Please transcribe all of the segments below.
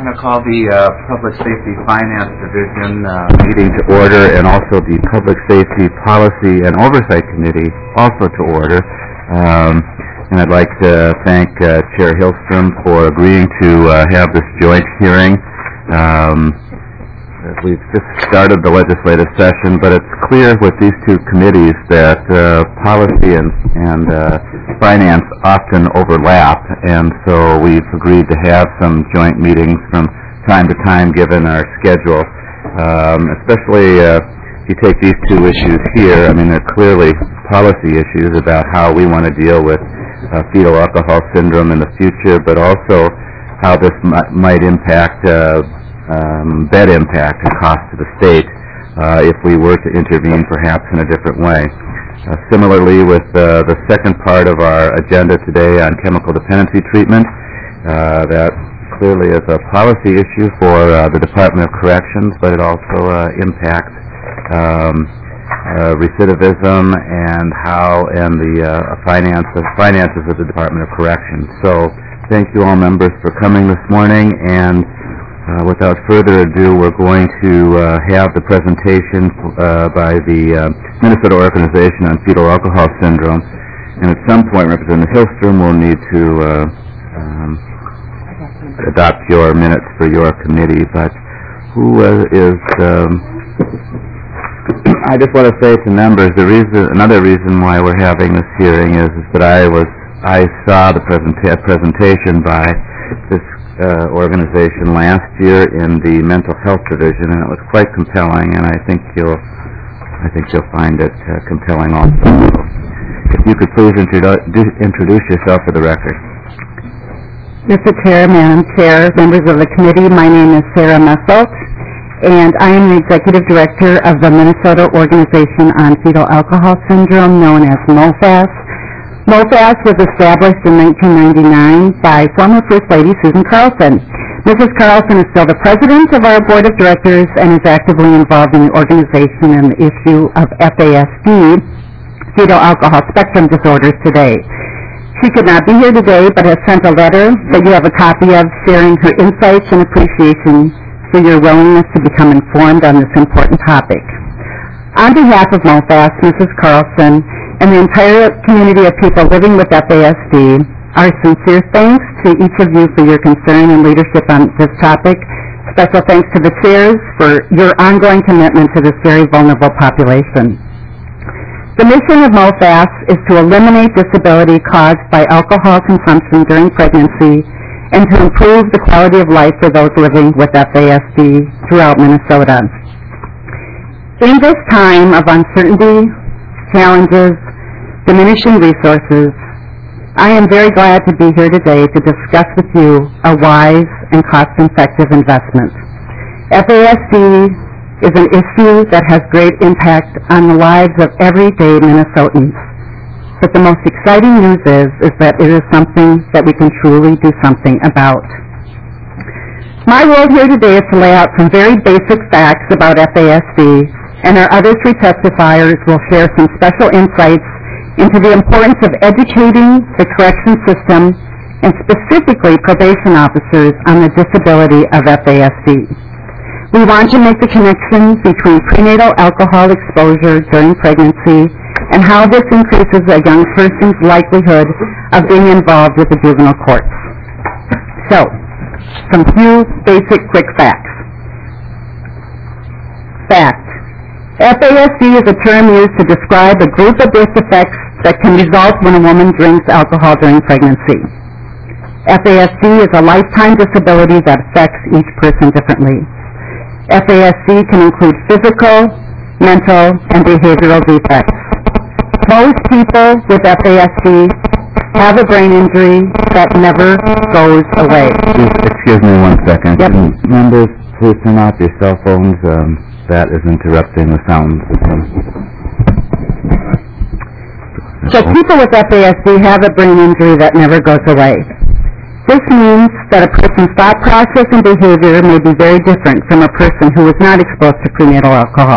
I'm going to call the Public Safety Finance Division meeting to order, and also the Public Safety Policy and Oversight Committee also to order. And I'd like to thank Chair Hillstrom for agreeing to have this joint hearing. We've just started the legislative session, but it's clear with these two committees that policy and finance often overlap, and so we've agreed to have some joint meetings from time to time given our schedule. Especially if you take these two issues here, I mean, they're clearly policy issues about how we want to deal with fetal alcohol syndrome in the future, but also how this might impact bed impact and cost to the state if we were to intervene perhaps in a different way. Similarly, with the second part of our agenda today on chemical dependency treatment, that clearly is a policy issue for the Department of Corrections, but it also impacts recidivism and the finances of the Department of Corrections. So thank you all members for coming this morning, and without further ado, we're going to have the presentation by the Minnesota Organization on Fetal Alcohol Syndrome, and at some point Representative Hillstrom will need to adopt your minutes for your committee. But who is... I just want to say to members, another reason why we're having this hearing is that I saw the presentation by this organization last year in the mental health division, and it was quite compelling, and I think you'll find it compelling also. If you could please introduce yourself for the record. Mr. Chair, Madam Chair, members of the committee, my name is Sarah Messelt, and I am the Executive Director of the Minnesota Organization on Fetal Alcohol Syndrome, known as MOFAS. MOFAS was established in 1999 by former First Lady Susan Carlson. Mrs. Carlson is still the president of our board of directors and is actively involved in the organization and the issue of FASD, fetal alcohol spectrum disorders, today. She could not be here today, but has sent a letter that you have a copy of, sharing her insights and appreciation for your willingness to become informed on this important topic. On behalf of MOFAS, Mrs. Carlson, and the entire community of people living with FASD, our sincere thanks to each of you for your concern and leadership on this topic. Special thanks to the chairs for your ongoing commitment to this very vulnerable population. The mission of MOFAS is to eliminate disability caused by alcohol consumption during pregnancy and to improve the quality of life for those living with FASD throughout Minnesota. In this time of uncertainty, challenges, diminishing resources, I am very glad to be here today to discuss with you a wise and cost-effective investment. FASD is an issue that has great impact on the lives of everyday Minnesotans. But the most exciting news is that it is something that we can truly do something about. My role here today is to lay out some very basic facts about FASD, and our other three testifiers will share some special insights into the importance of educating the correction system and specifically probation officers on the disability of FASD. We want to make the connection between prenatal alcohol exposure during pregnancy and how this increases a young person's likelihood of being involved with the juvenile courts. So, some few basic quick facts. Fact. FASD is a term used to describe a group of birth defects that can result when a woman drinks alcohol during pregnancy. FASD is a lifetime disability that affects each person differently. FASD can include physical, mental, and behavioral defects. Most people with FASD have a brain injury that never goes away. Excuse me 1 second. Yep. Members, please turn off your cell phones. That is interrupting the sound. So people with FASD have a brain injury that never goes away. This means that a person's thought process and behavior may be very different from a person who is not exposed to prenatal alcohol.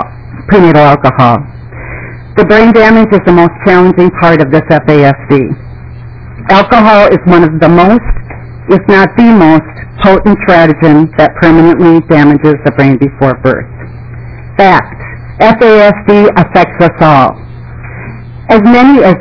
The brain damage is the most challenging part of this FASD. Alcohol is one of the most if not the most, potent tritogen that permanently damages the brain before birth. Fact, FASD affects us all. As many as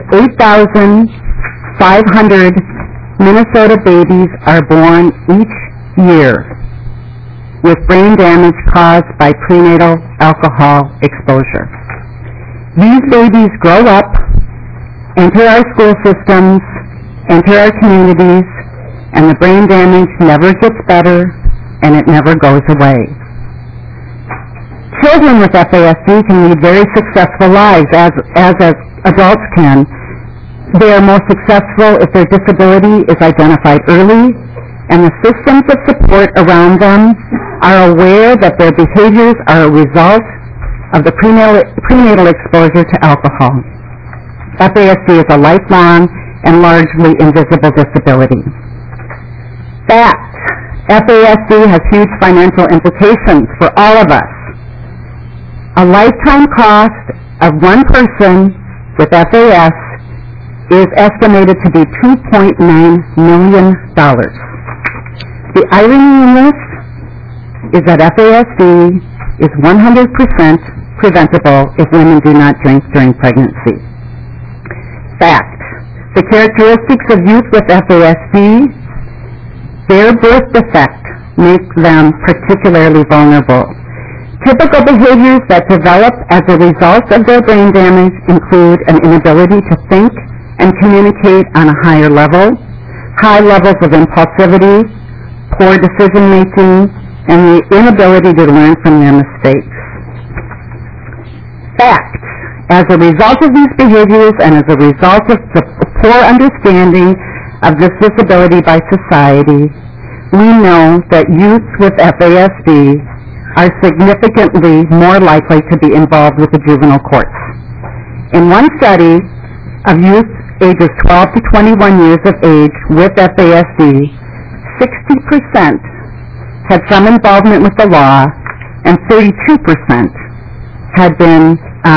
8,500 Minnesota babies are born each year with brain damage caused by prenatal alcohol exposure. These babies grow up, enter our school systems, enter our communities, and the brain damage never gets better, and it never goes away. Children with FASD can lead very successful lives, as adults can. They are most successful if their disability is identified early, and the systems of support around them are aware that their behaviors are a result of the prenatal exposure to alcohol. FASD is a lifelong and largely invisible disability. Fact, FASD has huge financial implications for all of us. A lifetime cost of one person with FAS is estimated to be $2.9 million. The irony in this is that FASD is 100% preventable if women do not drink during pregnancy. Fact, the characteristics of youth with FASD, their birth defect makes them particularly vulnerable. Typical behaviors that develop as a result of their brain damage include an inability to think and communicate on a higher level, high levels of impulsivity, poor decision-making, and the inability to learn from their mistakes. Fact, as a result of these behaviors and as a result of the poor understanding of this disability by society, we know that youth with FASD are significantly more likely to be involved with the juvenile courts. In one study of youth ages 12 to 21 years of age with FASD, 60% had some involvement with the law, and 32% had been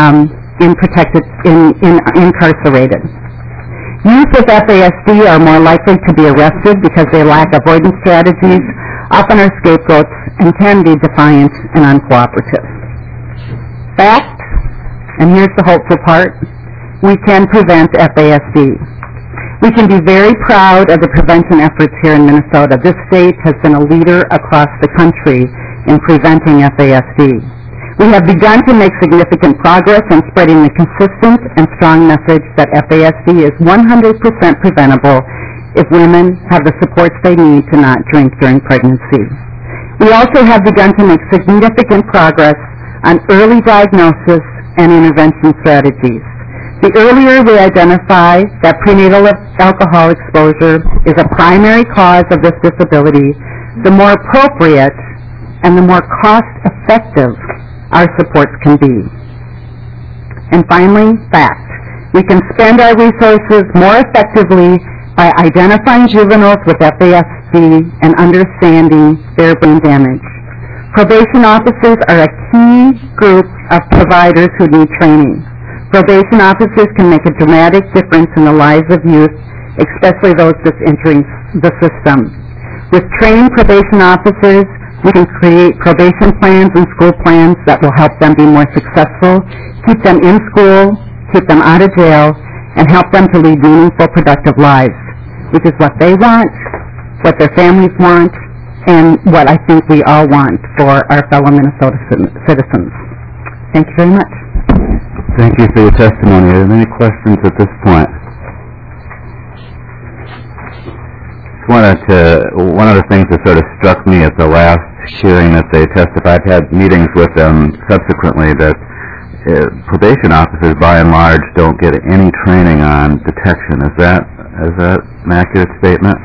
incarcerated. Youth with FASD are more likely to be arrested because they lack avoidance strategies, often are scapegoats, and can be defiant and uncooperative. Fact, and here's the hopeful part, we can prevent FASD. We can be very proud of the prevention efforts here in Minnesota. This state has been a leader across the country in preventing FASD. We have begun to make significant progress in spreading the consistent and strong message that FASD is 100% preventable if women have the supports they need to not drink during pregnancy. We also have begun to make significant progress on early diagnosis and intervention strategies. The earlier we identify that prenatal alcohol exposure is a primary cause of this disability, the more appropriate and the more cost-effective our supports can be. And finally, fact, we can spend our resources more effectively by identifying juveniles with FASD and understanding their brain damage. Probation officers are a key group of providers who need training. Probation officers can make a dramatic difference in the lives of youth, especially those just entering the system. With trained probation officers, we can create probation plans and school plans that will help them be more successful, keep them in school, keep them out of jail, and help them to lead meaningful, productive lives, which is what they want, what their families want, and what I think we all want for our fellow Minnesota citizens. Thank you very much. Thank you for your testimony. Are there any questions at this point? One of the things that sort of struck me at the last hearing that they testified, I've had meetings with them subsequently, that probation officers by and large don't get any training on detection. Is that an accurate statement?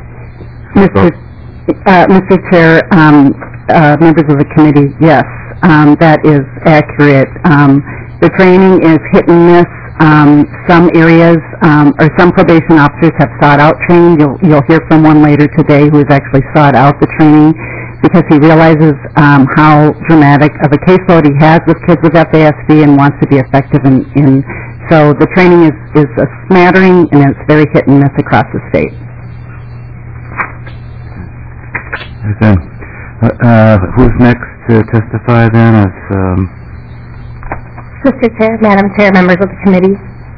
Mr. Chair, members of the committee, yes, that is accurate. The training is hit and miss. Some areas or some probation officers have sought out training. You'll hear from one later today who has actually sought out the training because he realizes how dramatic of a caseload he has with kids with FASD and wants to be effective in. So the training is a smattering and it's very hit and miss across the state. Very good. Who's next to testify then? Mr. Chair, Madam Chair, members of the committee.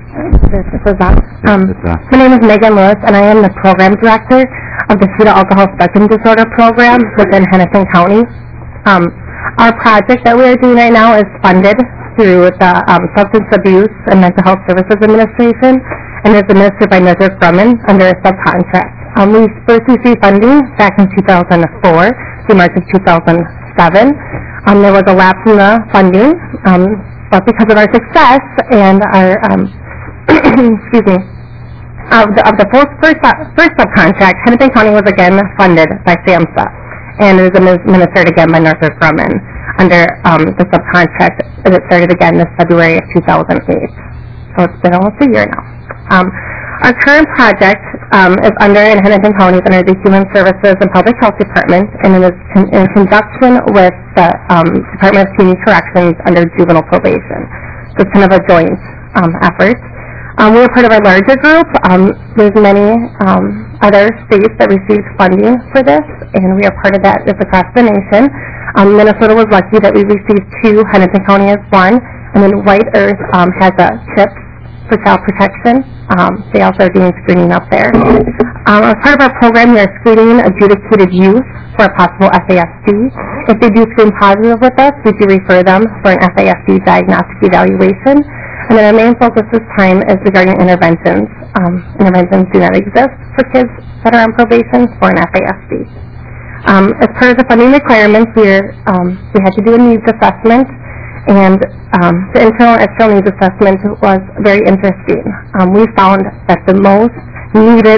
My name is Megan Lewis, and I am the program director of the Fetal Alcohol Spectrum Disorder Program within Hennepin County. Our project that we are doing right now is funded through the Substance Abuse and Mental Health Services Administration and is administered by Northrop Grumman under a subcontract. We first received funding back in 2004 through March of 2007. There was a lapse in the funding, but because of our success and our excuse me, of the first subcontract, Hennepin County was again funded by SAMHSA, and it is administered again by Northrop Grumman under the subcontract as it started again this February of 2008. So it's been almost a year now. Our current project is in Hennepin County under the Human Services and Public Health Department, and it is in conjunction with the Department of Community Corrections under juvenile probation. So it's kind of a joint effort. We are part of a larger group. There's many other states that received funding for this, and we are part of that. It's across the nation. Minnesota was lucky that we received 2. Hennepin County has 1, and then White Earth has a CHIP for child protection. They also are doing screening up there. As part of our program, we are screening adjudicated youth for a possible FASD. If they do screen positive with us, we do refer them for an FASD diagnostic evaluation. And then our main focus this time is regarding interventions. Interventions do not exist for kids that are on probation for an FASD. As part of the funding requirements, we had to do a needs assessment, and the internal and external needs assessment was very interesting. We found that the most needed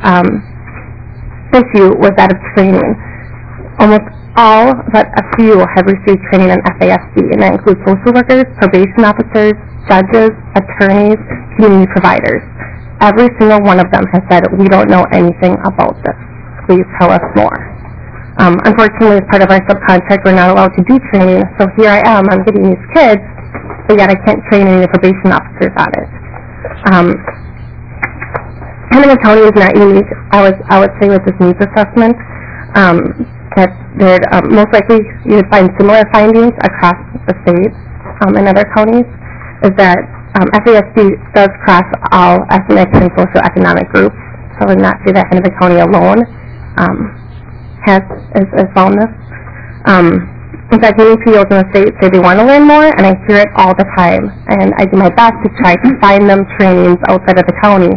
issue was that of training. Almost all but a few have received training on FASD, and that includes social workers, probation officers, judges, attorneys, community providers. Every single one of them has said, we don't know anything about this. Please tell us more. Unfortunately, as part of our subcontract, we're not allowed to do training, so here I am, I'm getting these kids, but yet I can't train any of the probation officers on it. Hennepin County is not unique, I would say, with this needs assessment. That most likely you would find similar findings across the state and other counties, is that FASD does cross all ethnic and socioeconomic groups. So I would not say that Hennepin County alone has found this. In fact, many CEOs in the state say they want to learn more, and I hear it all the time. And I do my best to try to find them trainings outside of the county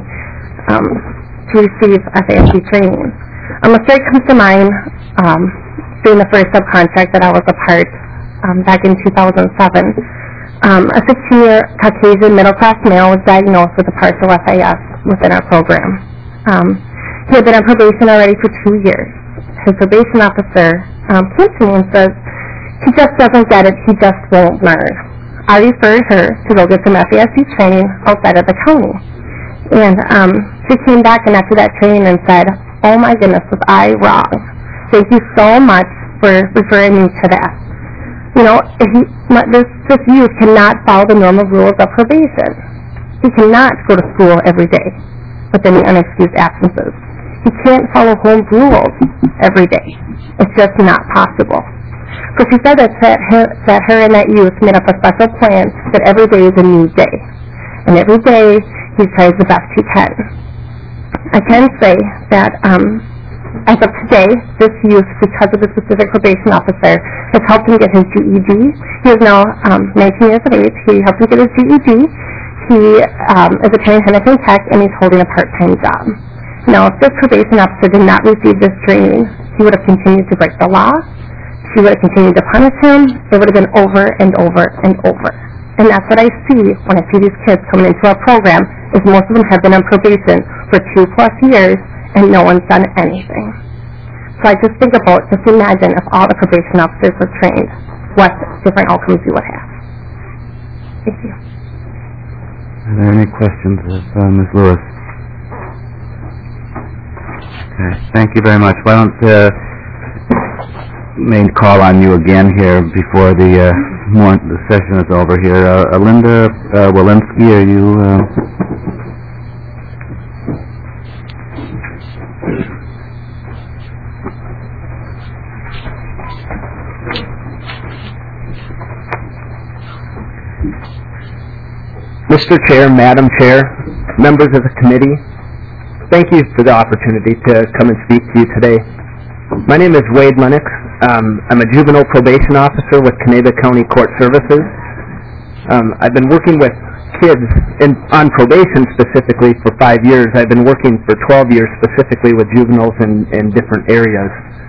to receive FASD training. A story comes to mind during the first subcontract that I was a part back in 2007. A 16-year Caucasian middle-class male was diagnosed with a partial FAS within our program. He had been on probation already for 2 years. His probation officer came to me and says, he just doesn't get it, he just won't learn. I referred her to go get some FASD training outside of the county. And she came back and after that training and said, oh my goodness, was I wrong? Thank you so much for referring me to that. You know, this youth cannot follow the normal rules of probation. He cannot go to school every day with any unexcused absences. He can't follow home rules every day. It's just not possible. So she said that her and that youth made up a special plan that every day is a new day. And every day he tries the best he can. I can say that as of today, this youth, because of the specific probation officer, has helped him get his GED. He is now 19 years of age. He helped him get his GED. He is attending Hennepin Tech, and he's holding a part-time job. Now, if this probation officer did not receive this training, he would have continued to break the law. She would have continued to punish him. It would have been over and over and over. And that's what I see when I see these kids coming into our program, is most of them have been on probation for 2+ years, and no one's done anything. So I just think about, just imagine if all the probation officers were trained, what different outcomes you would have. Thank you. Are there any questions of Ms. Lewis? Okay, thank you very much. Why don't may call on you again here before the session is over here. Linda Walensky, are you... Mr. Chair, Madam Chair, members of the committee, thank you for the opportunity to come and speak to you today. My name is Wade Lennox. I'm a juvenile probation officer with Caneva County Court Services. I've been working with kids on probation specifically for 5 years. I've been working for 12 years specifically with juveniles in different areas.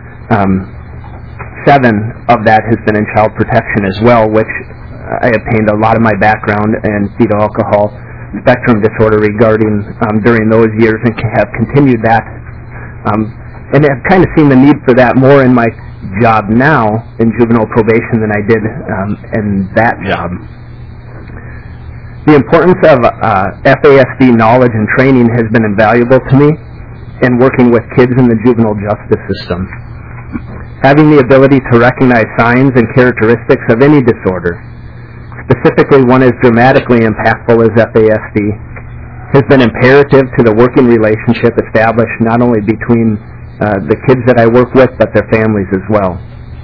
7 of that has been in child protection as well, which I obtained a lot of my background in fetal alcohol spectrum disorder regarding during those years, and have continued that. And I've kind of seen the need for that more in my job now in juvenile probation than I did in that job. The importance of FASD knowledge and training has been invaluable to me in working with kids in the juvenile justice system. Having the ability to recognize signs and characteristics of any disorder, specifically one as dramatically impactful as FASD, has been imperative to the working relationship established not only between the kids that I work with, but their families as well.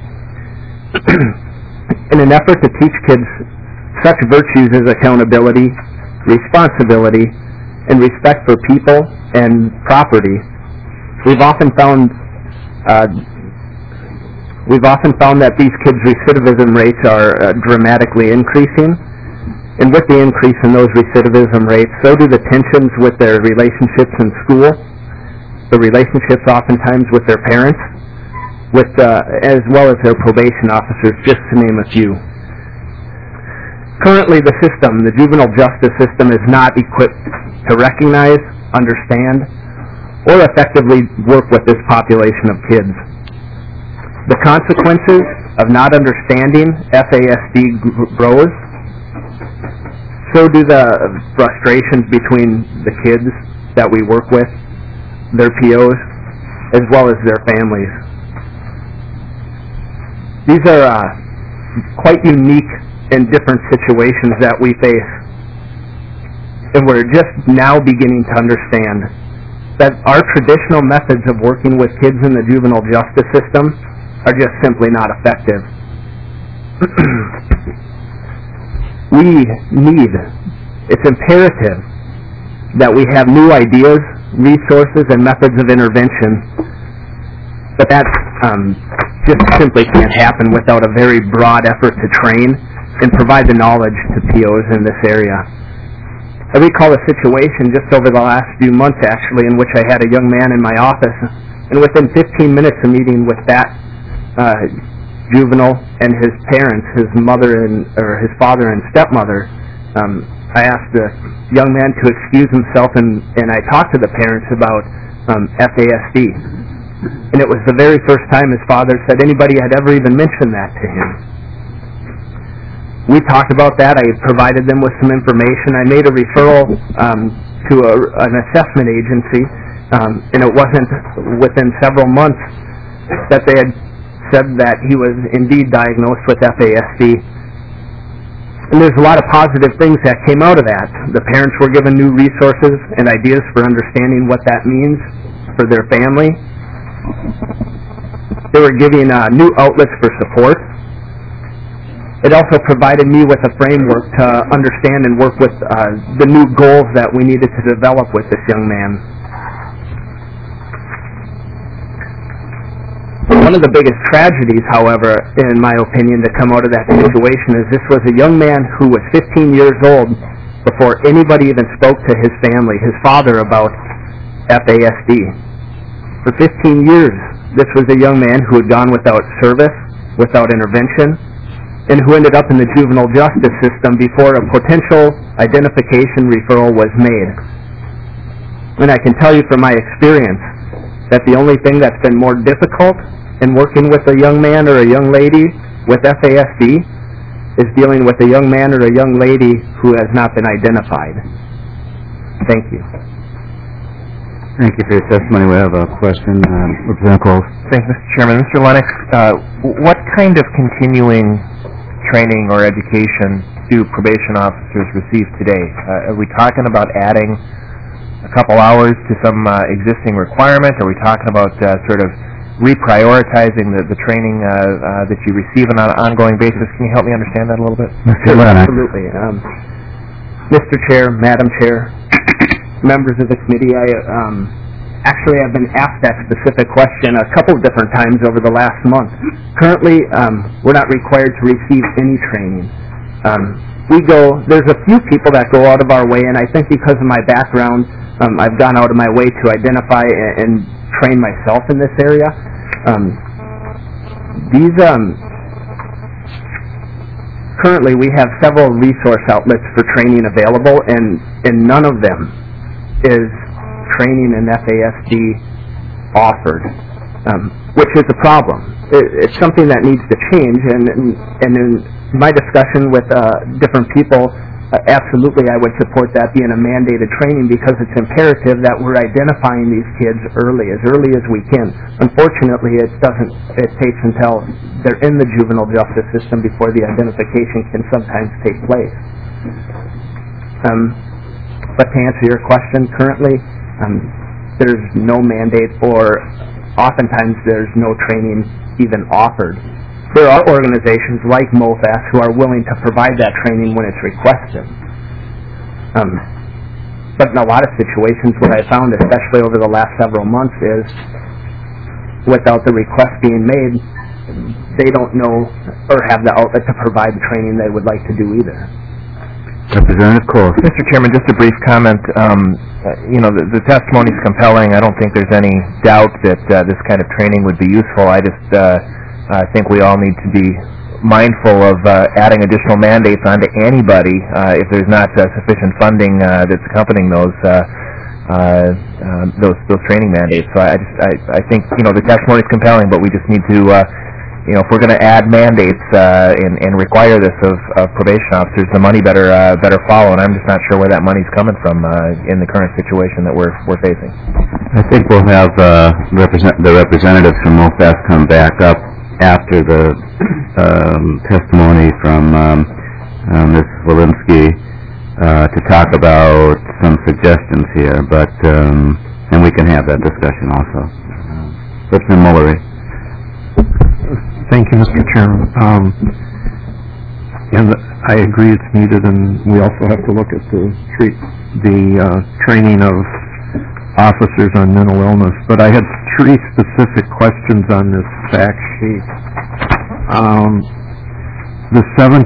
In an effort to teach kids such virtues as accountability, responsibility, and respect for people and property, we've often found that these kids' recidivism rates are dramatically increasing, and with the increase in those recidivism rates, so do the tensions with their relationships in school, the relationships oftentimes with their parents, as well as their probation officers, just to name a few. Currently, the juvenile justice system is not equipped to recognize, understand, or effectively work with this population of kids. The consequences of not understanding FASD grows. So do the frustrations between the kids that we work with, their POs, as well as their families. These are quite unique and different situations that we face. And we're just now beginning to understand that our traditional methods of working with kids in the juvenile justice system are just simply not effective. It's imperative that we have new ideas, resources, and methods of intervention, but that just simply can't happen without a very broad effort to train and provide the knowledge to POs in this area. I recall a situation just over the last few months, actually, in which I had a young man in my office, and within 15 minutes of meeting with that juvenile and his parents, his father and stepmother, I asked the young man to excuse himself, and I talked to the parents about FASD. And it was the very first time his father said anybody had ever even mentioned that to him. We talked about that. I provided them with some information. I made a referral to an assessment agency, and it wasn't within several months that they had said that he was indeed diagnosed with FASD. And there's a lot of positive things that came out of that. The parents were given new resources and ideas for understanding what that means for their family. They were given new outlets for support. It also provided me with a framework to understand and work with the new goals that we needed to develop with this young man. One of the biggest tragedies, however, in my opinion, to come out of that situation is this was a young man who was 15 years old before anybody even spoke to his family, his father, about FASD. For 15 years, this was a young man who had gone without service, without intervention, and who ended up in the juvenile justice system before a potential identification referral was made. And I can tell you from my experience that the only thing that's been more difficult in working with a young man or a young lady with FASD is dealing with a young man or a young lady who has not been identified. Thank you. Thank you for your testimony. We have a question. Representative Coles. Thank you, Mr. Chairman. Mr. Lennox, what kind of continuing training or education do probation officers receive today? Are we talking about adding a couple hours to some existing requirement? Are we talking about sort of reprioritizing the training that you receive on an ongoing basis? Can you help me understand that a little bit? Mr. Lennox. Absolutely. Mr. Chair, Madam Chair, members of the committee, I've been asked that specific question a couple of different times over the last month. Currently, we're not required to receive any training. There's a few people that go out of our way, and I think because of my background, I've gone out of my way to identify and train myself in this area. Currently, we have several resource outlets for training available, and none of them is training in FASD offered, which is a problem. It's something that needs to change, and in my discussion with different people, absolutely I would support that being a mandated training because it's imperative that we're identifying these kids early as we can. Unfortunately, it takes until they're in the juvenile justice system before the identification can sometimes take place. But to answer your question, currently, there's no mandate, or oftentimes there's no training even offered. There are organizations like MOFAS who are willing to provide that training when it's requested. But in a lot of situations, what I found, especially over the last several months, is without the request being made, they don't know or have the outlet to provide the training they would like to do either. Representative Cole. Mr. Chairman, just a brief comment. The testimony is compelling. I don't think there's any doubt that this kind of training would be useful. I think we all need to be mindful of adding additional mandates onto anybody if there's not sufficient funding that's accompanying those training mandates. So I think the testimony is compelling, but we just need to if we're going to add mandates and require this of probation officers, the money better follow. And I'm just not sure where that money's coming from in the current situation that we're facing. I think we'll have the representatives from MOFAS come back up after the testimony from Ms. Walensky to talk about some suggestions here, but and we can have that discussion also. Representative Mullery. Thank you, Mr. Chairman. And I agree it's needed, and we also have to look at the training of officers on mental illness. But I had 3 specific questions on this fact sheet. The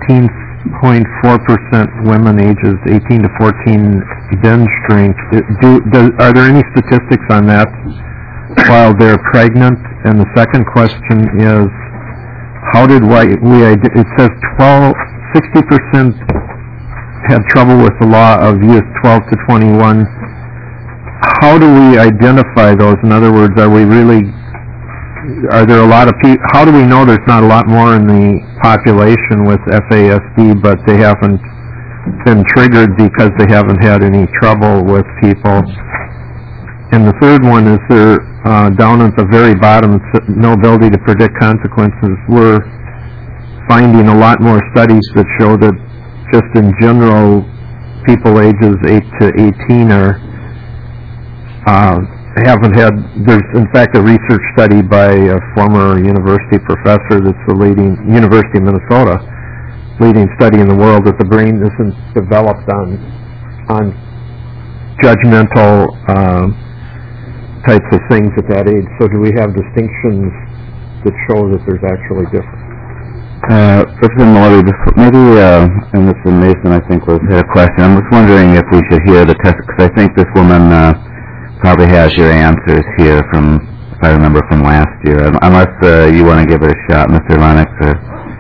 17.4% women ages 18 to 14 binge drink, are there any statistics on that while they're pregnant? And the second question is, how did it says 60% had trouble with the law of youth 12 to 21. How do we identify those? In other words, are there a lot of people? How do we know there's not a lot more in the population with FASD, but they haven't been triggered because they haven't had any trouble with people? And the third one is there, down at the very bottom, no ability to predict consequences. We're finding a lot more studies that show that just in general, people ages 8 to 18 haven't had, there's in fact a research study by a former university professor that's the leading, University of Minnesota, leading study in the world, that the brain isn't developed on judgmental types of things at that age. So do we have distinctions that show that there's actually difference? Representative Mullery, maybe, and Mr. Mason, I think, had a question. I'm just wondering if we should hear the test, because I think this woman probably has your answers here from, if I remember, from last year. Unless you want to give it a shot, Mr. Lennox, or...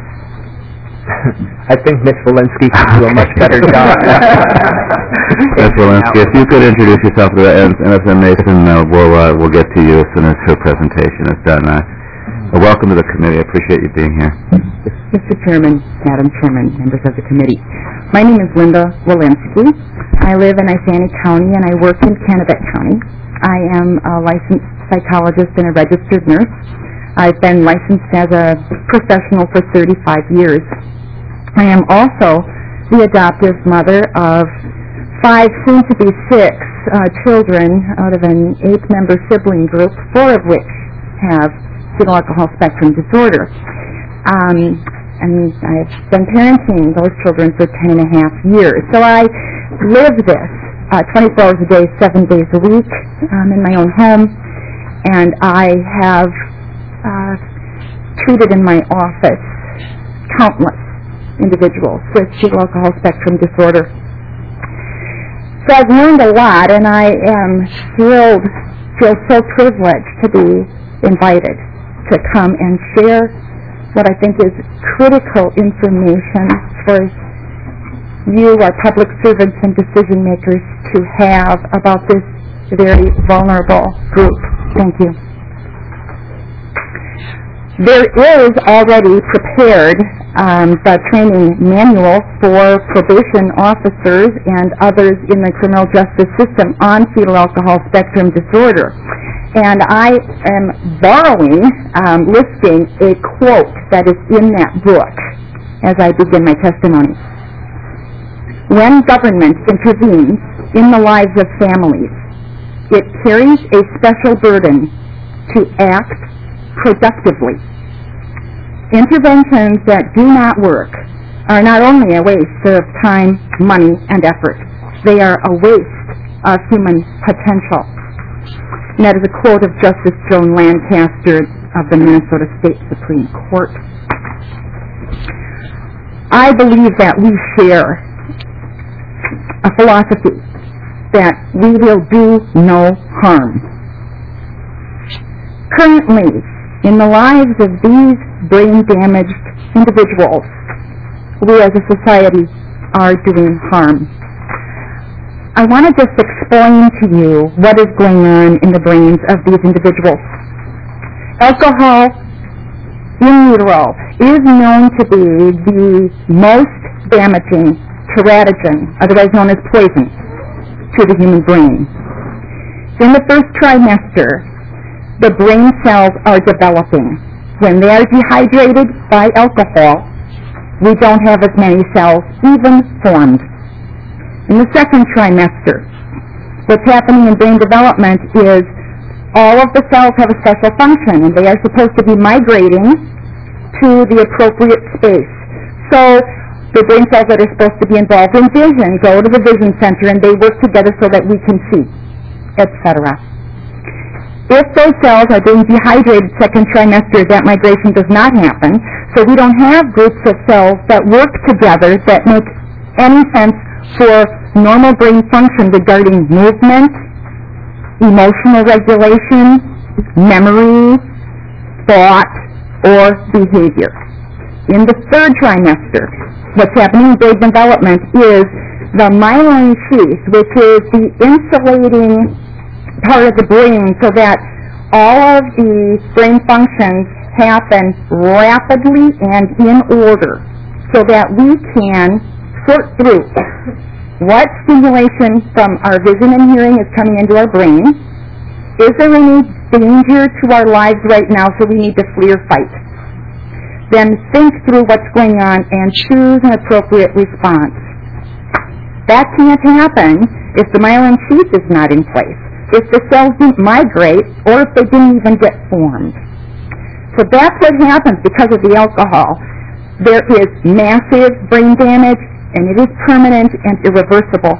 I think Ms. Walensky can do a much better job. Ms. Walensky, if you could introduce yourself to and Mr. Mason, we'll get to you as soon as her presentation is done. Welcome to the committee. I appreciate you being here. Mr. Chairman, Madam Chairman, members of the committee. My name is Linda Walensky. I live in Isani County and I work in Kennebec County. I am a licensed psychologist and a registered nurse. I've been licensed as a professional for 35 years. I am also the adoptive mother of 5, soon to be 6, children out of an 8-member sibling group, 4 of which have fetal alcohol spectrum disorder. and I've been parenting those children for 10 and a half years. So I live this 24 hours a day, 7 days a week in my own home, and I have treated in my office countless individuals with fetal alcohol spectrum disorder. So I've learned a lot, and I am feel so privileged to be invited to come and share what I think is critical information for you, our public servants and decision makers, to have about this very vulnerable group. Thank you. There is already prepared the training manual for probation officers and others in the criminal justice system on fetal alcohol spectrum disorder. And I am borrowing, listing a quote that is in that book as I begin my testimony. When government intervenes in the lives of families, it carries a special burden to act productively. Interventions that do not work are not only a waste of time, money, and effort, they are a waste of human potential. And that is a quote of Justice Joan Lancaster of the Minnesota State Supreme Court. I believe that we share a philosophy that we will do no harm. Currently, in the lives of these brain-damaged individuals, we as a society are doing harm. I want to just explain to you what is going on in the brains of these individuals. Alcohol in utero is known to be the most damaging teratogen, otherwise known as poison, to the human brain. In the first trimester, the brain cells are developing. When they are dehydrated by alcohol, we don't have as many cells even formed. In the second trimester, what's happening in brain development is all of the cells have a special function, and they are supposed to be migrating to the appropriate space. So the brain cells that are supposed to be involved in vision go to the vision center, and they work together so that we can see, etc. If those cells are being dehydrated second trimester, that migration does not happen, so we don't have groups of cells that work together that make any sense for normal brain function regarding movement, emotional regulation, memory, thought, or behavior. In the third trimester, what's happening in brain development is the myelin sheath, which is the insulating part of the brain so that all of the brain functions happen rapidly and in order so that we can sort through what stimulation from our vision and hearing is coming into our brain. Is there any danger to our lives right now so we need to flee or fight? Then think through what's going on and choose an appropriate response. That can't happen if the myelin sheath is not in place, if the cells didn't migrate, or if they didn't even get formed. So that's what happens because of the alcohol. There is massive brain damage, and it is permanent and irreversible.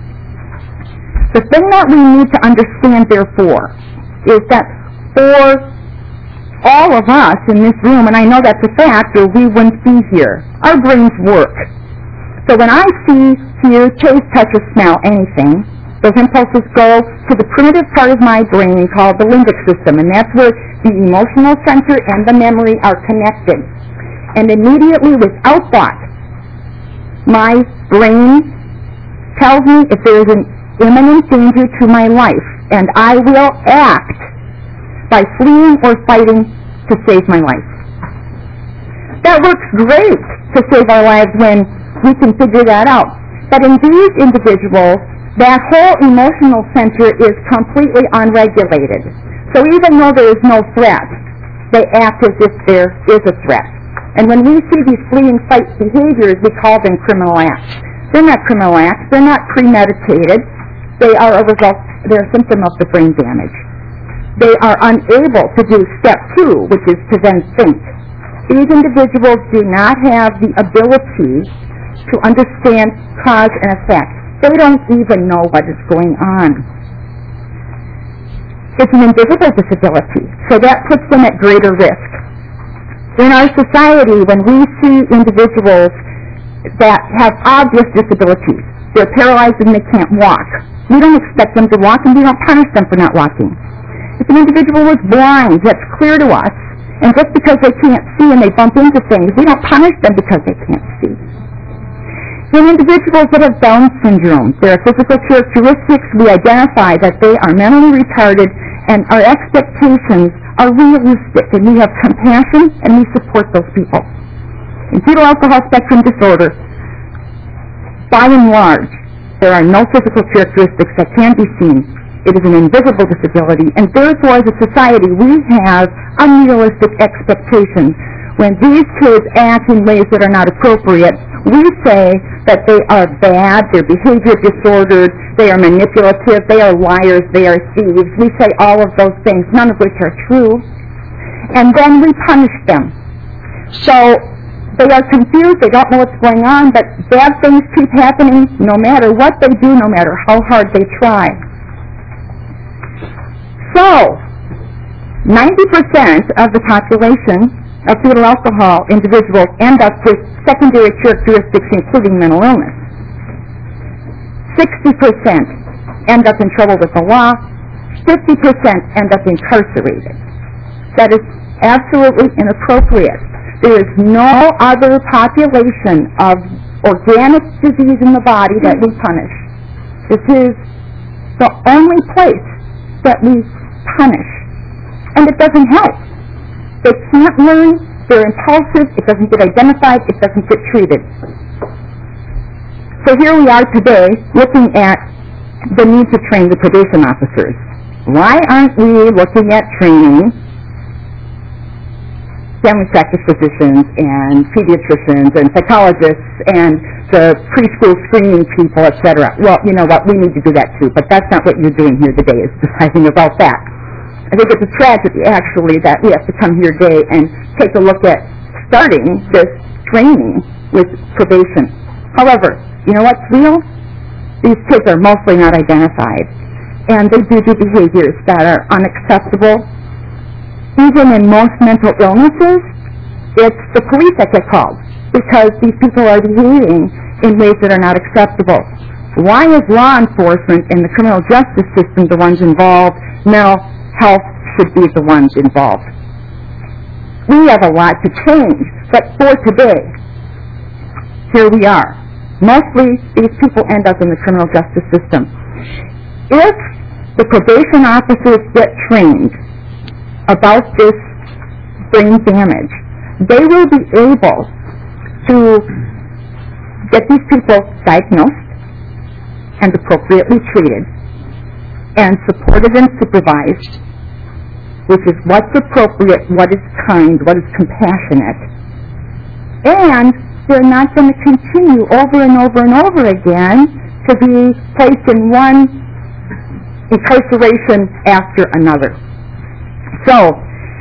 The thing that we need to understand, therefore, is that for all of us in this room, and I know that's a fact or we wouldn't be here, our brains work. So when I see, hear, taste, touch, or smell anything, those impulses go to the primitive part of my brain called the limbic system, and that's where the emotional center and the memory are connected. And immediately, without thought, my brain tells me if there is an imminent danger to my life, and I will act by fleeing or fighting to save my life. That works great to save our lives when we can figure that out. But in these individuals, that whole emotional center is completely unregulated. So even though there is no threat, they act as if there is a threat. And when we see these flee and fight behaviors, we call them criminal acts. They're not criminal acts. They're not premeditated. They are a result, they're a symptom of the brain damage. They are unable to do step 2, which is to then think. These individuals do not have the ability to understand cause and effect. They don't even know what is going on. It's an invisible disability, so that puts them at greater risk. In our society, when we see individuals that have obvious disabilities, they're paralyzed and they can't walk, we don't expect them to walk and we don't punish them for not walking. If an individual is blind, that's clear to us, and just because they can't see and they bump into things, we don't punish them because they can't see. In individuals that have Down syndrome, there are physical characteristics. We identify that they are mentally retarded, and our expectations are realistic, and we have compassion, and we support those people. In fetal alcohol spectrum disorder, by and large, there are no physical characteristics that can be seen. It is an invisible disability, and therefore, as a society, we have unrealistic expectations. When these kids act in ways that are not appropriate, we say that they are bad, they're behavior disordered, they are manipulative, they are liars, they are thieves. We say all of those things, none of which are true. And then we punish them. So they are confused, they don't know what's going on, but bad things keep happening no matter what they do, no matter how hard they try. So, 90% of the population of fetal alcohol individuals end up with secondary characteristics including mental illness. 60% end up in trouble with the law. 50% end up incarcerated. That is absolutely inappropriate. There is no other population of organic disease in the body that we punish. This is the only place that we punish. And it doesn't help. They can't learn, they're impulsive, it doesn't get identified, it doesn't get treated. So here we are today looking at the need to train the probation officers. Why aren't we looking at training family practice physicians and pediatricians and psychologists and the preschool screening people, etc.? Well, you know what, we need to do that too, but that's not what you're doing here today, is deciding about that. I think it's a tragedy, actually, that we have to come here today and take a look at starting this training with probation. However, you know what's real? These kids are mostly not identified, and they do behaviors that are unacceptable. Even in most mental illnesses, it's the police that get called because these people are behaving in ways that are not acceptable. Why is law enforcement and the criminal justice system the ones involved? Mental health should be the ones involved. We have a lot to change, but for today, here we are. Mostly, these people end up in the criminal justice system. If the probation officers get trained about this brain damage, they will be able to get these people diagnosed and appropriately treated and supported and supervised, which is what's appropriate, what is kind, what is compassionate. And they're not going to continue over and over and over again to be placed in one incarceration after another. So,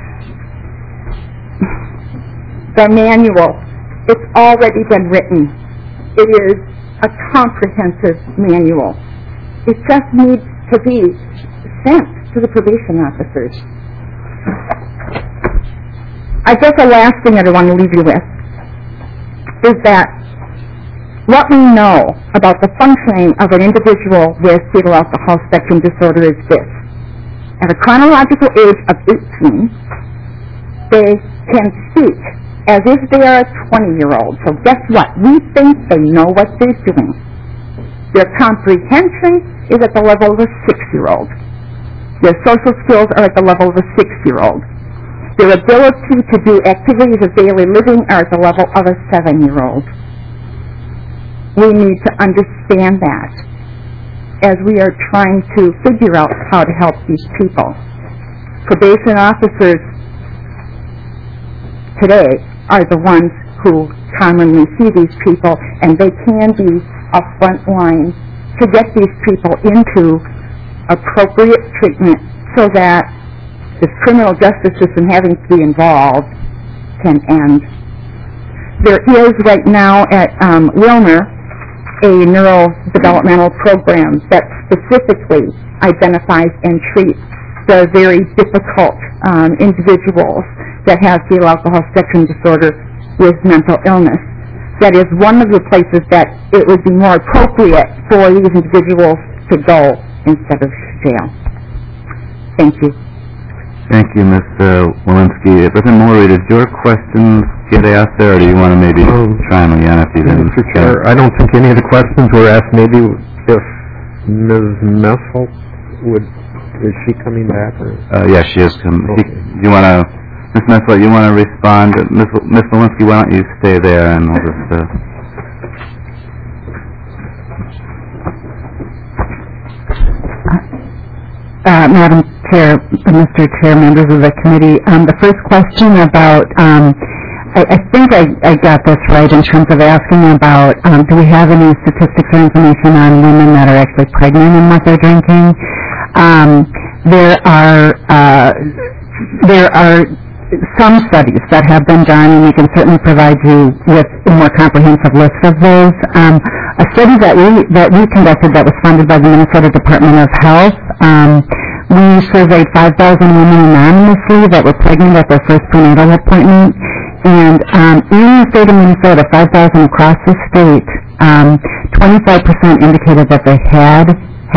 the manual, it's already been written. It is a comprehensive manual. It just needs to be sent to the probation officers. I guess the last thing that I want to leave you with is that what we know about the functioning of an individual with fetal alcohol spectrum disorder is this. At a chronological age of 18, they can speak as if they are a 20-year-old. So guess what? We think they know what they're doing. Their comprehension is at the level of a 6-year-old. Their social skills are at the level of a 6-year-old. Their ability to do activities of daily living are at the level of a 7-year-old. We need to understand that as we are trying to figure out how to help these people. Probation officers today are the ones who commonly see these people, and they can be a front line to get these people into appropriate treatment so that this criminal justice system having to be involved can end. There is right now at Wilmer a neurodevelopmental program that specifically identifies and treats the very difficult individuals that have fetal alcohol spectrum disorder with mental illness. That is one of the places that it would be more appropriate for these individuals to go instead of jail. Thank you. Thank you, Ms. Walensky. Representative Morey, did your questions get asked there, or do you want to maybe try them again if you didn't? Mr. Chair, I don't think any of the questions were asked. Maybe if Ms. Messel is she coming back? Or? Yeah, she is coming. Okay. You want to, Ms. Messel, you want to respond? Ms. Walensky, why don't you stay there and we'll just... Madam Chair, Mr. Chair, members of the committee, the first question about, I think I got this right in terms of asking about, do we have any statistics or information on women that are actually pregnant and what they're drinking? There are some studies that have been done, and we can certainly provide you with a more comprehensive list of those. A study that we conducted that was funded by the Minnesota Department of Health, we surveyed 5,000 women anonymously that were pregnant at their first prenatal appointment, and in the state of Minnesota, 5,000 across the state, 25% indicated that they had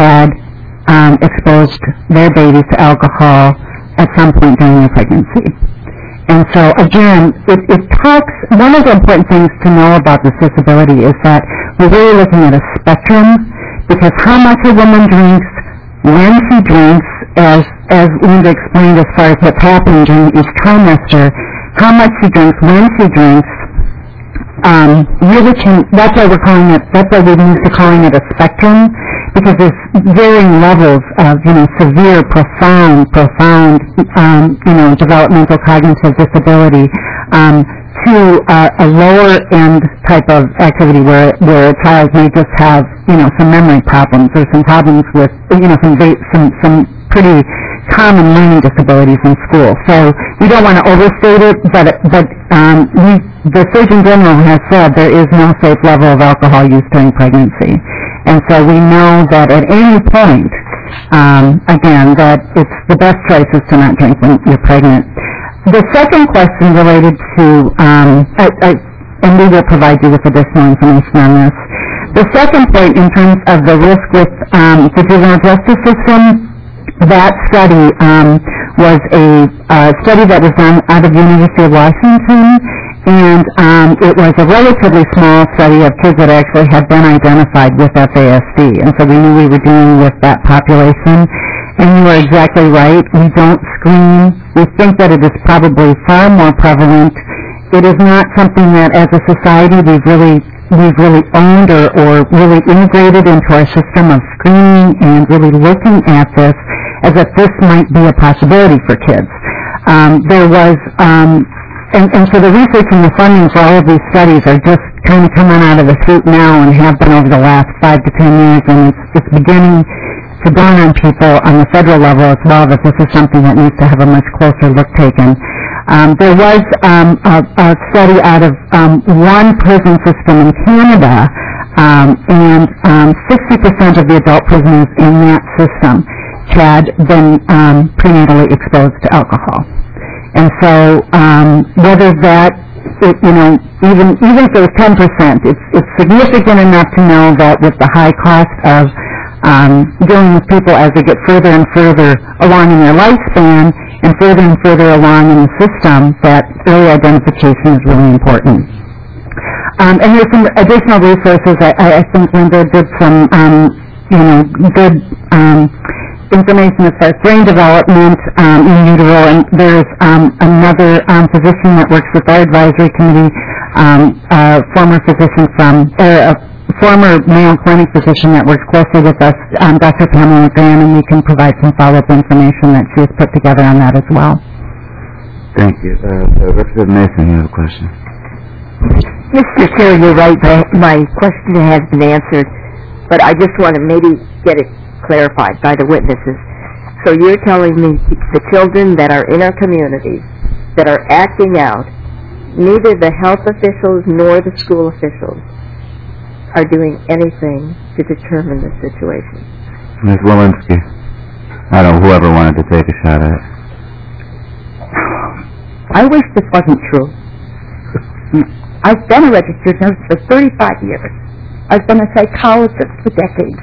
exposed their babies to alcohol at some point during their pregnancy. And so, again, it talks, one of the important things to know about this disability is that we're really looking at a spectrum, because how much a woman drinks, when she drinks, as Linda explained as far as what's happening during each trimester, how much she drinks, when she drinks, really can, that's why we're used to calling it a spectrum, because there's varying levels of, severe, profound, developmental cognitive disability, to a lower end type of activity where a child may just have, some memory problems or some problems with, some pretty common learning disabilities in school. So we don't want to overstate it, but the Surgeon General has said there is no safe level of alcohol use during pregnancy. And so we know that at any point, again, that it's the best choice is to not drink when you're pregnant. The second question related to, and we will provide you with additional information on this. The second point in terms of the risk with the juvenile justice system, that study was a study that was done out of the University of Washington, and it was a relatively small study of kids that actually had been identified with FASD, and so we knew we were dealing with that population. And you are exactly right. We don't screen. We think that it is probably far more prevalent. It is not something that, as a society, we've really owned or really integrated into our system of screening and really looking at this as if this might be a possibility for kids. There was, and so the research and the funding for all of these studies are just kind of coming out of the chute now and have been over the last 5 to 10 years, and it's beginning to dawn on people on the federal level as well that this is something that needs to have a much closer look taken. There was a study out of one prison system in Canada, and 60% of the adult prisoners in that system had been prenatally exposed to alcohol. And so whether that, even if it was 10%, it's significant enough to know that with the high cost of dealing with people as they get further and further along in their lifespan and further along in the system, that early identification is really important. And there's some additional resources. I think Linda did some, good information as far as brain development in utero, and there's another physician that works with our advisory committee, former physician from former Mayo Clinic physician that works closely with us, Dr. Pamela Graham, and we can provide some follow-up information that she has put together on that as well. Thank you. Representative Mason, you have a question. Mr. Chair, you're right. My question has been answered, but I just want to maybe get it clarified by the witnesses. So you're telling me the children that are in our communities that are acting out neither the health officials nor the school officials are doing anything to determine the situation. Ms. Walensky. I don't know, whoever wanted to take a shot at it. I wish this wasn't true. I've been a registered nurse for 35 years. I've been a psychologist for decades.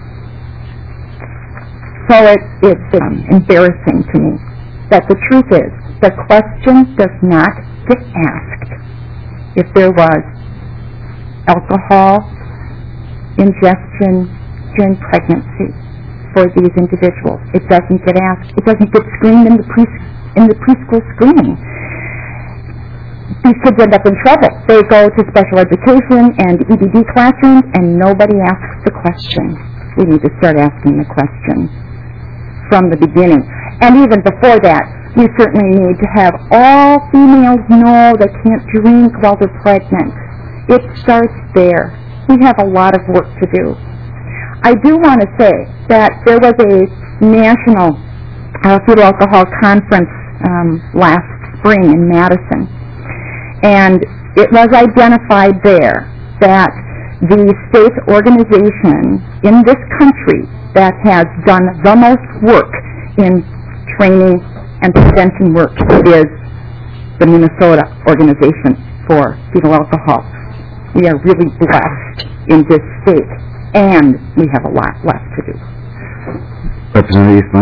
So it's embarrassing to me that the truth is the question does not get asked if there was alcohol ingestion during pregnancy for these individuals. It doesn't get asked. It doesn't get screened in the preschool screening. These kids end up in trouble. They go to special education and EBD classrooms, and nobody asks the question. We need to start asking the question from the beginning. And even before that, we certainly need to have all females know they can't drink while they're pregnant. It starts there. We have a lot of work to do. I do want to say that there was a national fetal alcohol conference last spring in Madison, and it was identified there that the state organization in this country that has done the most work in training and prevention work is the Minnesota Organization for Fetal Alcohol. We are really blessed in this state, and we have a lot left to do. Representative Eastman.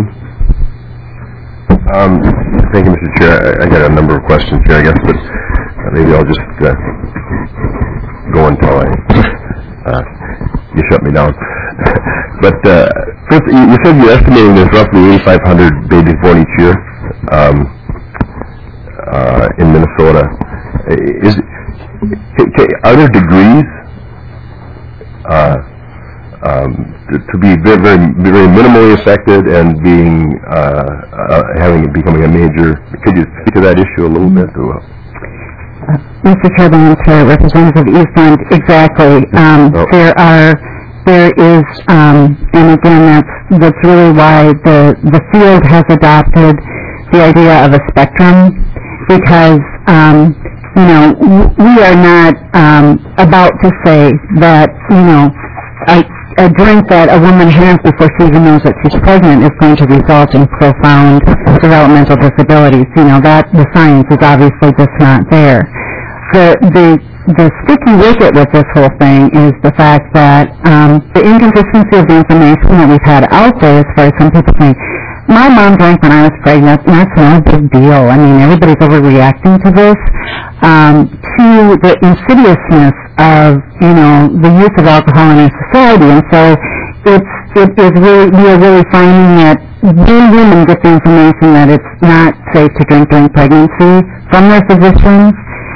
Thank you, Mr. Chair. I got a number of questions here, I guess, but maybe I'll just go until you shut me down. But first, you said you're estimating there's roughly 8,500 babies born each year in Minnesota. Are there degrees to be very minimally affected and becoming a major? Could you speak to that issue a little bit? Mr. Chairman, to Representative Eastland, exactly. There is, and again, that's really why the field has adopted the idea of a spectrum, because we are not about to say that a drink that a woman has before she even knows that she's pregnant is going to result in profound developmental disabilities. That the science is obviously just not there. The sticky wicket with this whole thing is the fact that the inconsistency of the information that we've had out there, as far as some people saying, my mom drank when I was pregnant, and that's no big deal. I mean, everybody's overreacting to this, to the insidiousness of, the use of alcohol in our society. And so we are really finding that when women get the information that it's not safe to drink during pregnancy from their physicians,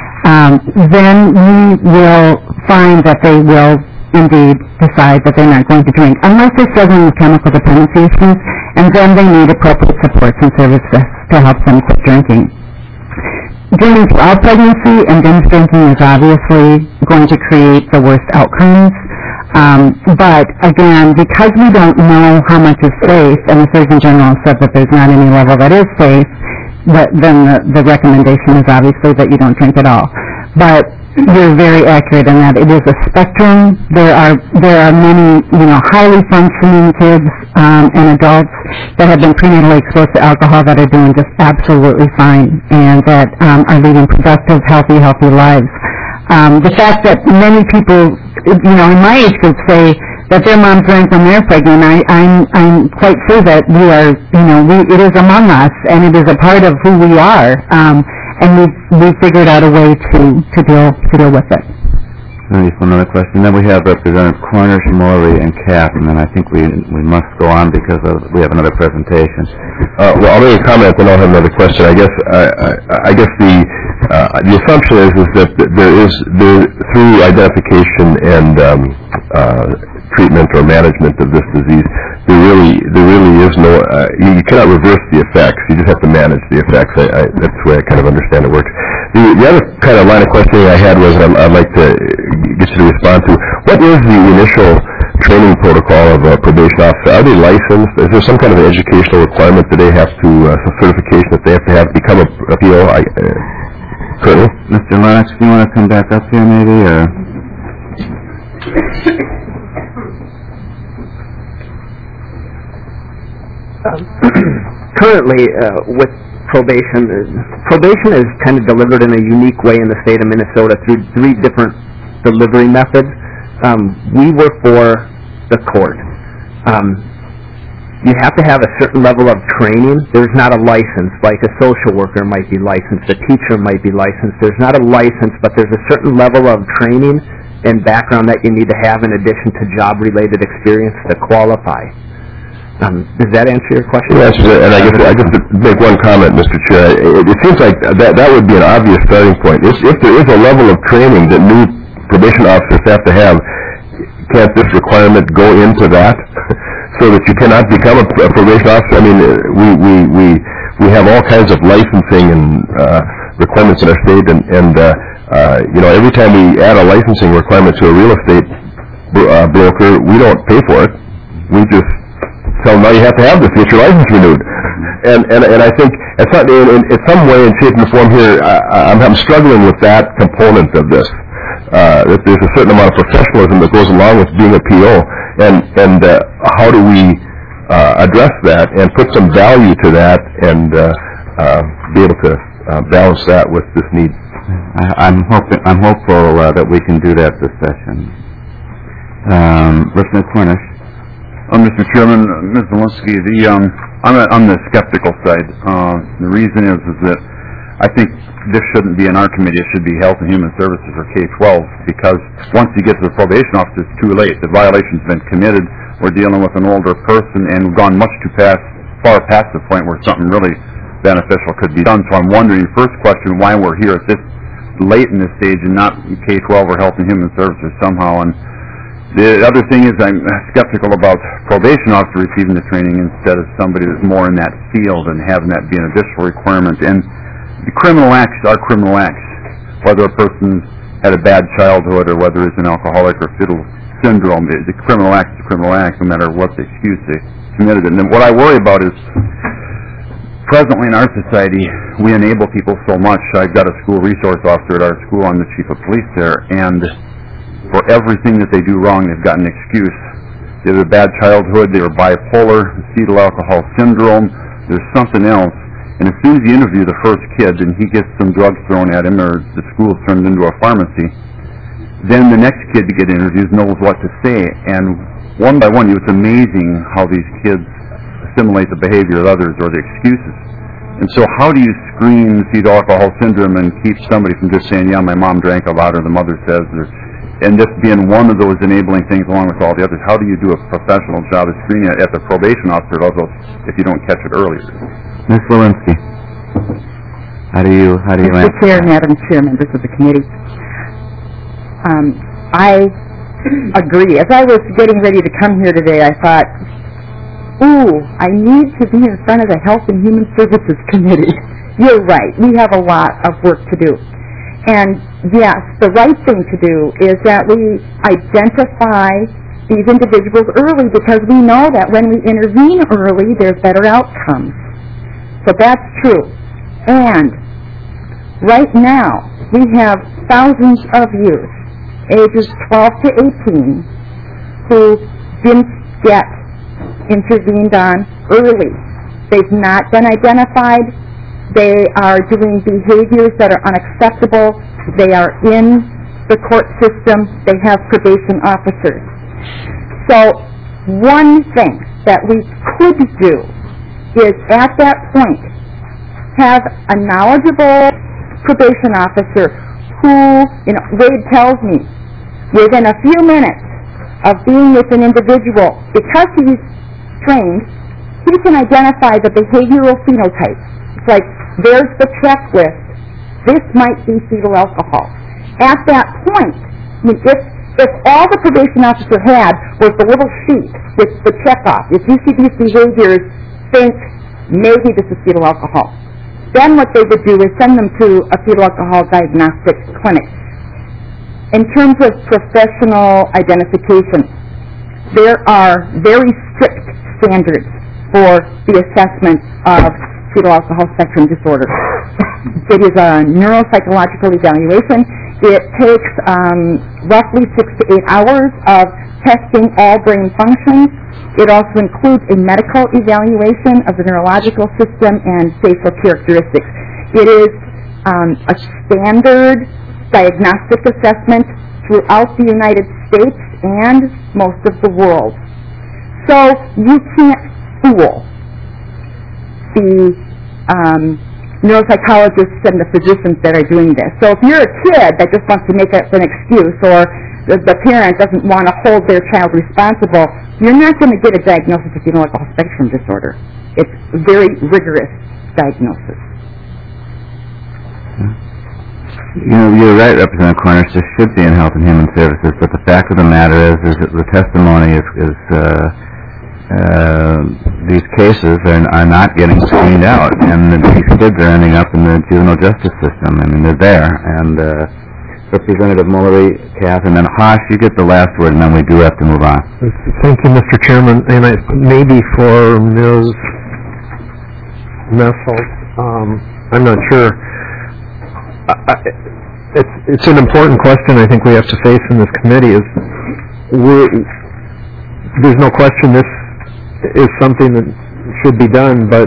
then we will find that they will indeed decide that they're not going to drink, unless they're struggling with chemical dependency issues, and then they need appropriate supports and services to help them quit drinking. Drinking throughout pregnancy and binge drinking is obviously going to create the worst outcomes. But again, because we don't know how much is safe, and the Surgeon General said that there's not any level that is safe, then the recommendation is obviously that you don't drink at all. But you're very accurate in that it is a spectrum. There are many, highly functioning kids and adults that have been prenatally exposed to alcohol that are doing just absolutely fine and that are leading productive, healthy lives. The fact that many people, in my age group say that their moms drank when they're pregnant, I'm quite sure that we are, it is among us and it is a part of who we are. And we've figured out a way to deal with it. Another question. Then we have Representative Cornish, Morley, and Kath, and then I think we must go on because we have another presentation. Well, I'll make a comment, then I'll have another question. I guess the assumption is that there through identification and treatment or management of this disease, there really is no. You cannot reverse the effects. You just have to manage the effects. That's the way I kind of understand it works. The other kind of line of questioning I had was I'd like to get you to respond to. What is the initial training protocol of a probation officer? Are they licensed? Is there some kind of an educational requirement that they have to, some certification that they have to become a PO? Certainly. Mr. Lennox, do you want to come back up here maybe, or? Currently, with probation is kind of delivered in a unique way in the state of Minnesota through 3 different delivery methods. We were for the court. You have to have a certain level of training. There's not a license, like a social worker might be licensed, a teacher might be licensed. There's not a license, but there's a certain level of training and background that you need to have in addition to job-related experience to qualify. Does that answer your question? Yes, and I just make one comment, Mr. Chair. It seems like that would be an obvious starting point. If there is a level of training that new probation officers have to have, can't this requirement go into that so that you cannot become a probation officer? I mean, we have all kinds of licensing and requirements in our state, and every time we add a licensing requirement to a real estate broker, we don't pay for it. We just tell them, now you have to have this, get your license renewed. And I think in some way and shape and form here, I'm struggling with that component of this. That there's a certain amount of professionalism that goes along with being a PO, and how do we address that and put some value to that and be able to balance that with this need. I'm hopeful that we can do that this session. Lieutenant Cornish. Mr. Chairman, Ms. Zielinski, I'm on the skeptical side. The reason is that I think this shouldn't be in our committee. It should be Health and Human Services or K-12, because once you get to the probation office, it's too late. The violation's been committed. We're dealing with an older person, and we've gone much too far past the point where something really beneficial could be done. So I'm wondering, first question, why we're here at this late in this stage and not K-12 or Health and Human Services somehow. And the other thing is I'm skeptical about probation officer receiving the training instead of somebody that's more in that field and having that be an additional requirement. And the criminal acts are criminal acts, whether a person had a bad childhood or whether it's an alcoholic or fetal syndrome. The criminal act is a criminal act no matter what the excuse they committed. And then what I worry about is presently in our society we enable people so much. I've got a school resource officer at our school. I'm the chief of police there, and for everything that they do wrong, they've got an excuse. They had a bad childhood, they were bipolar, fetal alcohol syndrome, there's something else. And as soon as you interview the first kid and he gets some drugs thrown at him or the school's turned into a pharmacy, then the next kid to get interviewed knows what to say. And one by one, it's amazing how these kids assimilate the behavior of others or the excuses. And so how do you screen fetal alcohol syndrome and keep somebody from just saying, yeah, my mom drank a lot or the mother says, and just being one of those enabling things along with all the others? How do you do a professional job of screening it at the probation officer level if you don't catch it earlier? Ms. Zielinski, how do you Mr. Chair, Madam Chair, members of the committee, I agree. As I was getting ready to come here today, I thought, ooh, I need to be in front of the Health and Human Services Committee. You're right. We have a lot of work to do. And yes, the right thing to do is that we identify these individuals early, because we know that when we intervene early, there's better outcomes. So that's true. And right now, we have thousands of youth, ages 12 to 18, who didn't get intervened on early. They've not been identified. They are doing behaviors that are unacceptable. They are in the court system. They have probation officers. So one thing that we could do is at that point have a knowledgeable probation officer who, Wade tells me, within a few minutes of being with an individual, because he's trained, he can identify the behavioral phenotypes. It's like, there's the checklist. This might be fetal alcohol. At that point, if all the probation officer had was the little sheet with the checkoff, if you see these behaviors, think maybe this is fetal alcohol. Then what they would do is send them to a fetal alcohol diagnostic clinic. In terms of professional identification, there are very strict standards for the assessment of fetal alcohol spectrum disorder. It is a neuropsychological evaluation. It takes roughly 6 to 8 hours of testing all brain functions. It also includes a medical evaluation of the neurological system and facial characteristics. It is a standard diagnostic assessment throughout the United States and most of the world. So you can't fool the neuropsychologists and the physicians that are doing this. So if you're a kid that just wants to make up an excuse, or the parent doesn't want to hold their child responsible, you're not going to get a diagnosis of fetal alcohol spectrum disorder. It's a very rigorous diagnosis. You know, you're right, Representative Cornish. This should be in Health and Human Services, but the fact of the matter is that the testimony is these cases are not getting screened out, and these kids are ending up in the juvenile justice system. I mean, they're there. And Representative Mullery, Kath, and then Haas, you get the last word, and then we do have to move on. Thank you, Mr. Chairman. And maybe for Ms. Messelt, I'm not sure. It's an important question I think we have to face in this committee. There's no question this is something that should be done, but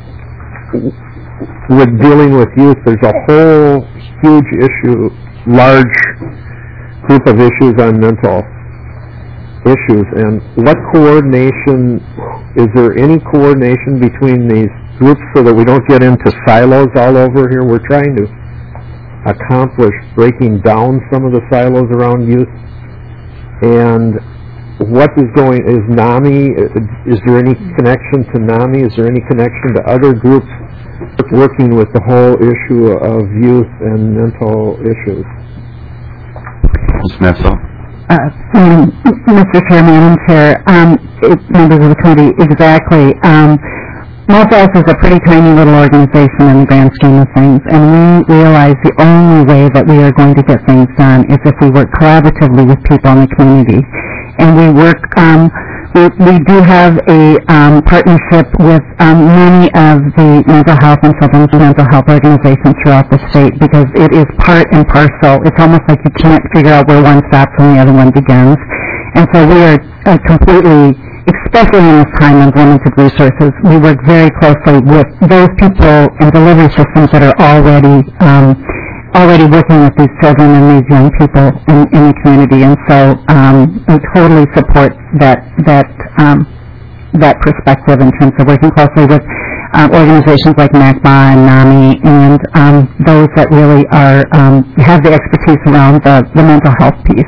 with dealing with youth, there's a whole huge issue, large group of issues on mental issues. And what coordination, is there any coordination between these groups so that we don't get into silos all over here? We're trying to accomplish breaking down some of the silos around youth. And what is NAMI, is there any connection to NAMI? Is there any connection to other groups working with the whole issue of youth and mental issues? Ms. Messelt. Mr. Chair, Madam Chair, members of the committee, exactly. MOFAS is a pretty tiny little organization in the grand scheme of things, and we realize the only way that we are going to get things done is if we work collaboratively with people in the community. And we work, we do have a partnership with many of the mental health and children's mental health organizations throughout the state, because it is part and parcel. It's almost like you can't figure out where one stops and the other one begins. And so we are completely, especially in this time of limited resources, we work very closely with those people and delivery systems that are already working with these children and these young people in the community. And so I totally support that perspective in terms of working closely with organizations like MACBA and NAMI and those that really are have the expertise around the mental health piece.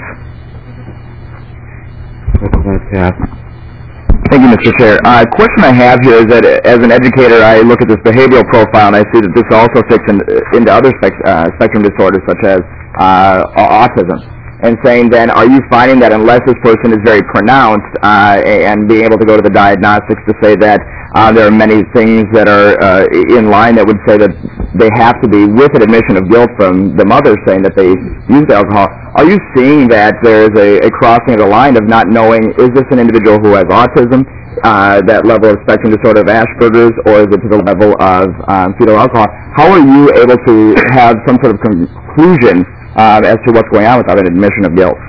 Thank you, Mr. Chair. Question I have here is that as an educator, I look at this behavioral profile and I see that this also fits into other spectrum disorders such as autism. And saying then, are you finding that unless this person is very pronounced and being able to go to the diagnostics to say that there are many things that are in line that would say that they have to be with an admission of guilt from the mother saying that they used alcohol, are you seeing that there's a crossing of the line of not knowing, is this an individual who has autism, that level of spectrum disorder of Asperger's, or is it to the level of fetal alcohol? How are you able to have some sort of conclusion as to what's going on without an admission of guilt?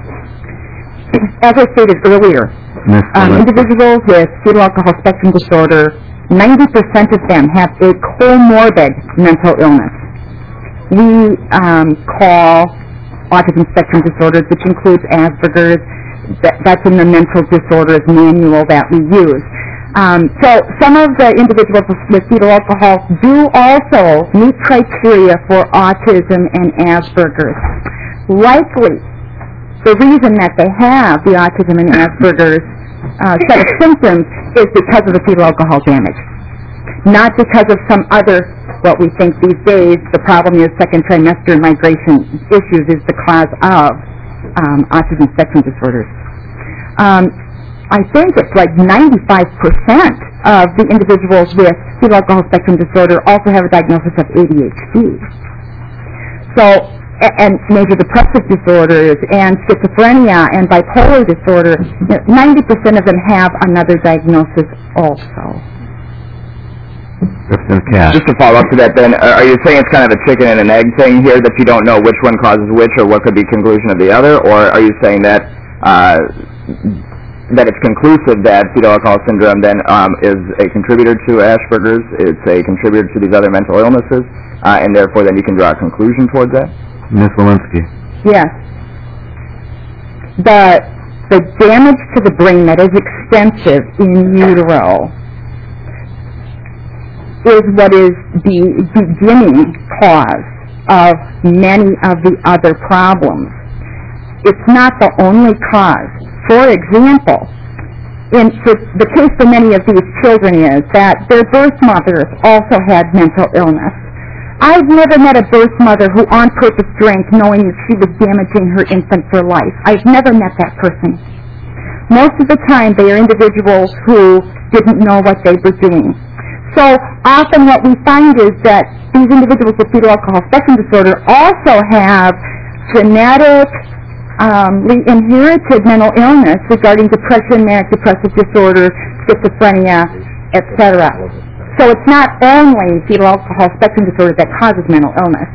As I stated earlier, individuals with fetal alcohol spectrum disorder, 90% of them have a comorbid mental illness. We call autism spectrum disorders, which includes Asperger's. That's in the mental disorders manual that we use. So some of the individuals with fetal alcohol do also meet criteria for autism and Asperger's. Likely, the reason that they have the autism and Asperger's set of symptoms is because of the fetal alcohol damage, not because of some other, what we think these days, the problem is second trimester migration issues is the cause of autism spectrum disorders. I think it's like 95% of the individuals with fetal alcohol spectrum disorder also have a diagnosis of ADHD. So, and major depressive disorders and schizophrenia and bipolar disorder, 90% of them have another diagnosis also. Representative Cash. Just to follow up to that then, are you saying it's kind of a chicken and an egg thing here, that you don't know which one causes which or what could be conclusion of the other, or are you saying that that it's conclusive that fetal alcohol syndrome then is a contributor to Asperger's, it's a contributor to these other mental illnesses, and therefore then you can draw a conclusion towards that? Ms. Walensky. Yes. The damage to the brain that is extensive in utero is what is the beginning cause of many of the other problems. It's not the only cause. For example, the case for many of these children is that their birth mothers also had mental illness. I've never met a birth mother who on purpose drank knowing that she was damaging her infant for life. I've never met that person. Most of the time they are individuals who didn't know what they were doing. So often what we find is that these individuals with fetal alcohol spectrum disorder also have genetic, inherited mental illness regarding depression, manic depressive disorder, schizophrenia, etc. So it's not only fetal alcohol spectrum disorder that causes mental illness,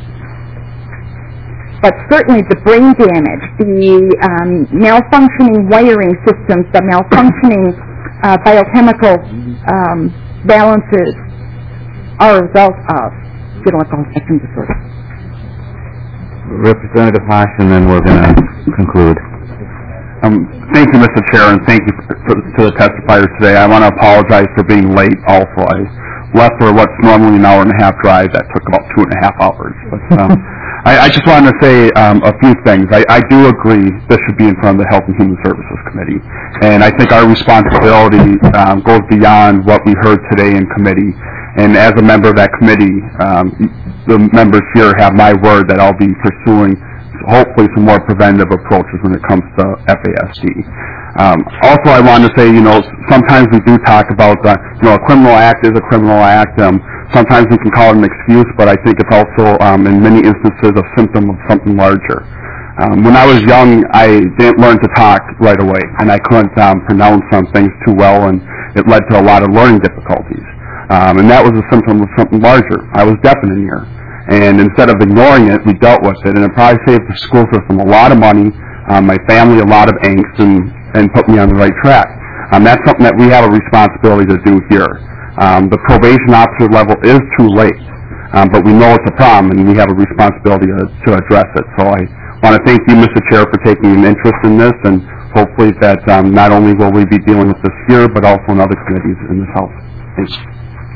but certainly the brain damage, the malfunctioning wiring systems, the malfunctioning biochemical balances are a result of fetal alcohol spectrum disorder. Representative Haas, and then we're going to conclude. Thank you, Mr. Chair, and thank you to the testifiers today. I want to apologize for being late also. I left for what's normally an hour and a half drive. That took about 2.5 hours. But I just wanted to say a few things. I do agree this should be in front of the Health and Human Services Committee. And I think our responsibility goes beyond what we heard today in committee. And as a member of that committee, the members here have my word that I'll be pursuing hopefully some more preventive approaches when it comes to FASD. Also, I want to say, sometimes we do talk about, a criminal act is a criminal act. Sometimes we can call it an excuse, but I think it's also, in many instances, a symptom of something larger. When I was young, I didn't learn to talk right away, and I couldn't pronounce some things too well, and it led to a lot of learning difficulties. And that was a symptom of something larger. I was deaf in an ear. And instead of ignoring it, we dealt with it, and it probably saved the school system a lot of money, my family a lot of angst, and put me on the right track. That's something that we have a responsibility to do here. The probation officer level is too late, but we know it's a problem, and we have a responsibility to address it. So I want to thank you, Mr. Chair, for taking an interest in this, and hopefully that not only will we be dealing with this here, but also in other committees in this House. Thank you.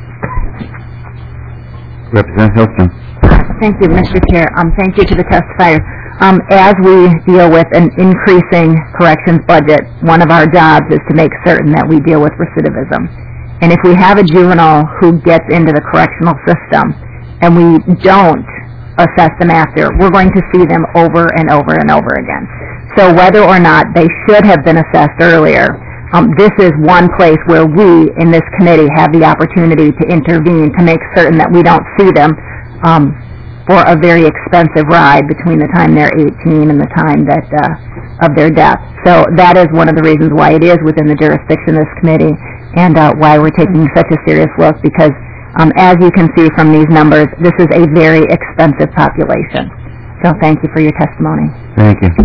Representative Hilstrom. Thank you, Mr. Chair. Thank you to the testifiers. As we deal with an increasing corrections budget, one of our jobs is to make certain that we deal with recidivism. And if we have a juvenile who gets into the correctional system and we don't assess them after, we're going to see them over and over and over again. So whether or not they should have been assessed earlier, this is one place where we in this committee have the opportunity to intervene to make certain that we don't see them for a very expensive ride between the time they're 18 and the time that of their death. So that is one of the reasons why it is within the jurisdiction of this committee, and why we're taking such a serious look, because as you can see from these numbers, this is a very expensive population. So thank you for your testimony. Thank you.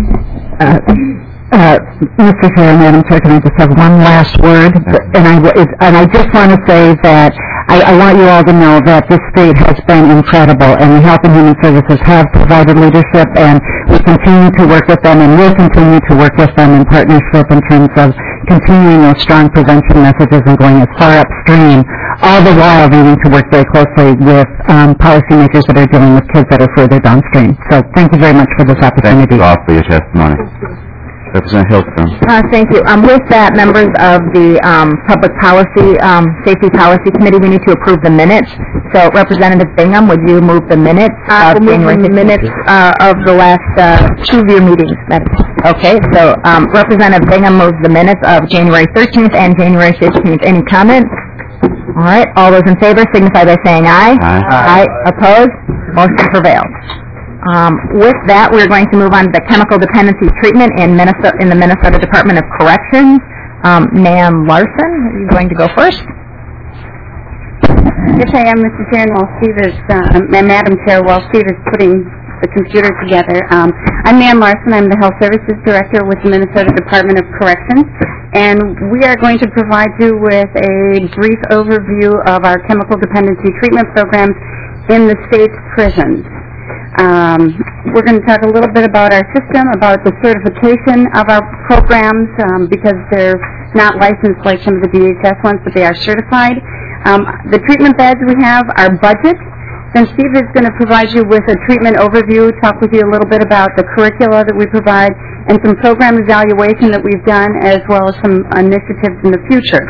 Mr. Chair, Madam Chair, can I just have one last word? And I just want to say that I want you all to know that this state has been incredible, and the Health and Human Services have provided leadership, and we continue to work with them, and will continue to work with them in partnership in terms of continuing those strong prevention messages and going as far upstream, all the while needing to work very closely with policymakers that are dealing with kids that are further downstream. So thank you very much for this opportunity. Thank you all for your testimony. Representative Hilstrom. Thank you. With that, members of the Public Policy, Safety Policy Committee, we need to approve the minutes. So, Representative Bingham, would you move the minutes of January 15th? Minutes of the last 2 of your meetings, Madam. Okay, so Representative Bingham moves the minutes of January 13th and January 15th. Any comments? All right, all those in favor signify by saying aye. Aye. Aye. Opposed? Motion prevails. With that, we're going to move on to the chemical dependency treatment in the Minnesota Department of Corrections. Nan Larson, are you going to go first? Yes, I am, Mr. Chair, and while Steve is, Madam Chair, while Steve is putting the computer together, I'm Nan Larson. I'm the Health Services Director with the Minnesota Department of Corrections, and we are going to provide you with a brief overview of our chemical dependency treatment programs in the state's prisons. We're going to talk a little bit about our system, about the certification of our programs, because they're not licensed like some of the DHS ones, but they are certified. The treatment beds we have, our budget. Then Steve is going to provide you with a treatment overview, talk with you a little bit about the curricula that we provide, and some program evaluation that we've done, as well as some initiatives in the future.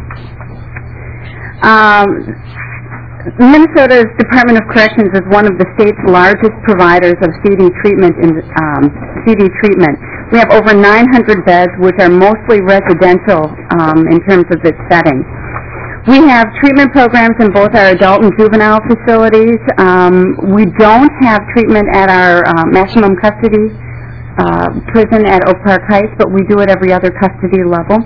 Minnesota's Department of Corrections is one of the state's largest providers of CD treatment. We have over 900 beds, which are mostly residential in terms of its setting. We have treatment programs in both our adult and juvenile facilities. We don't have treatment at our maximum custody prison at Oak Park Heights, but we do it every other custody level.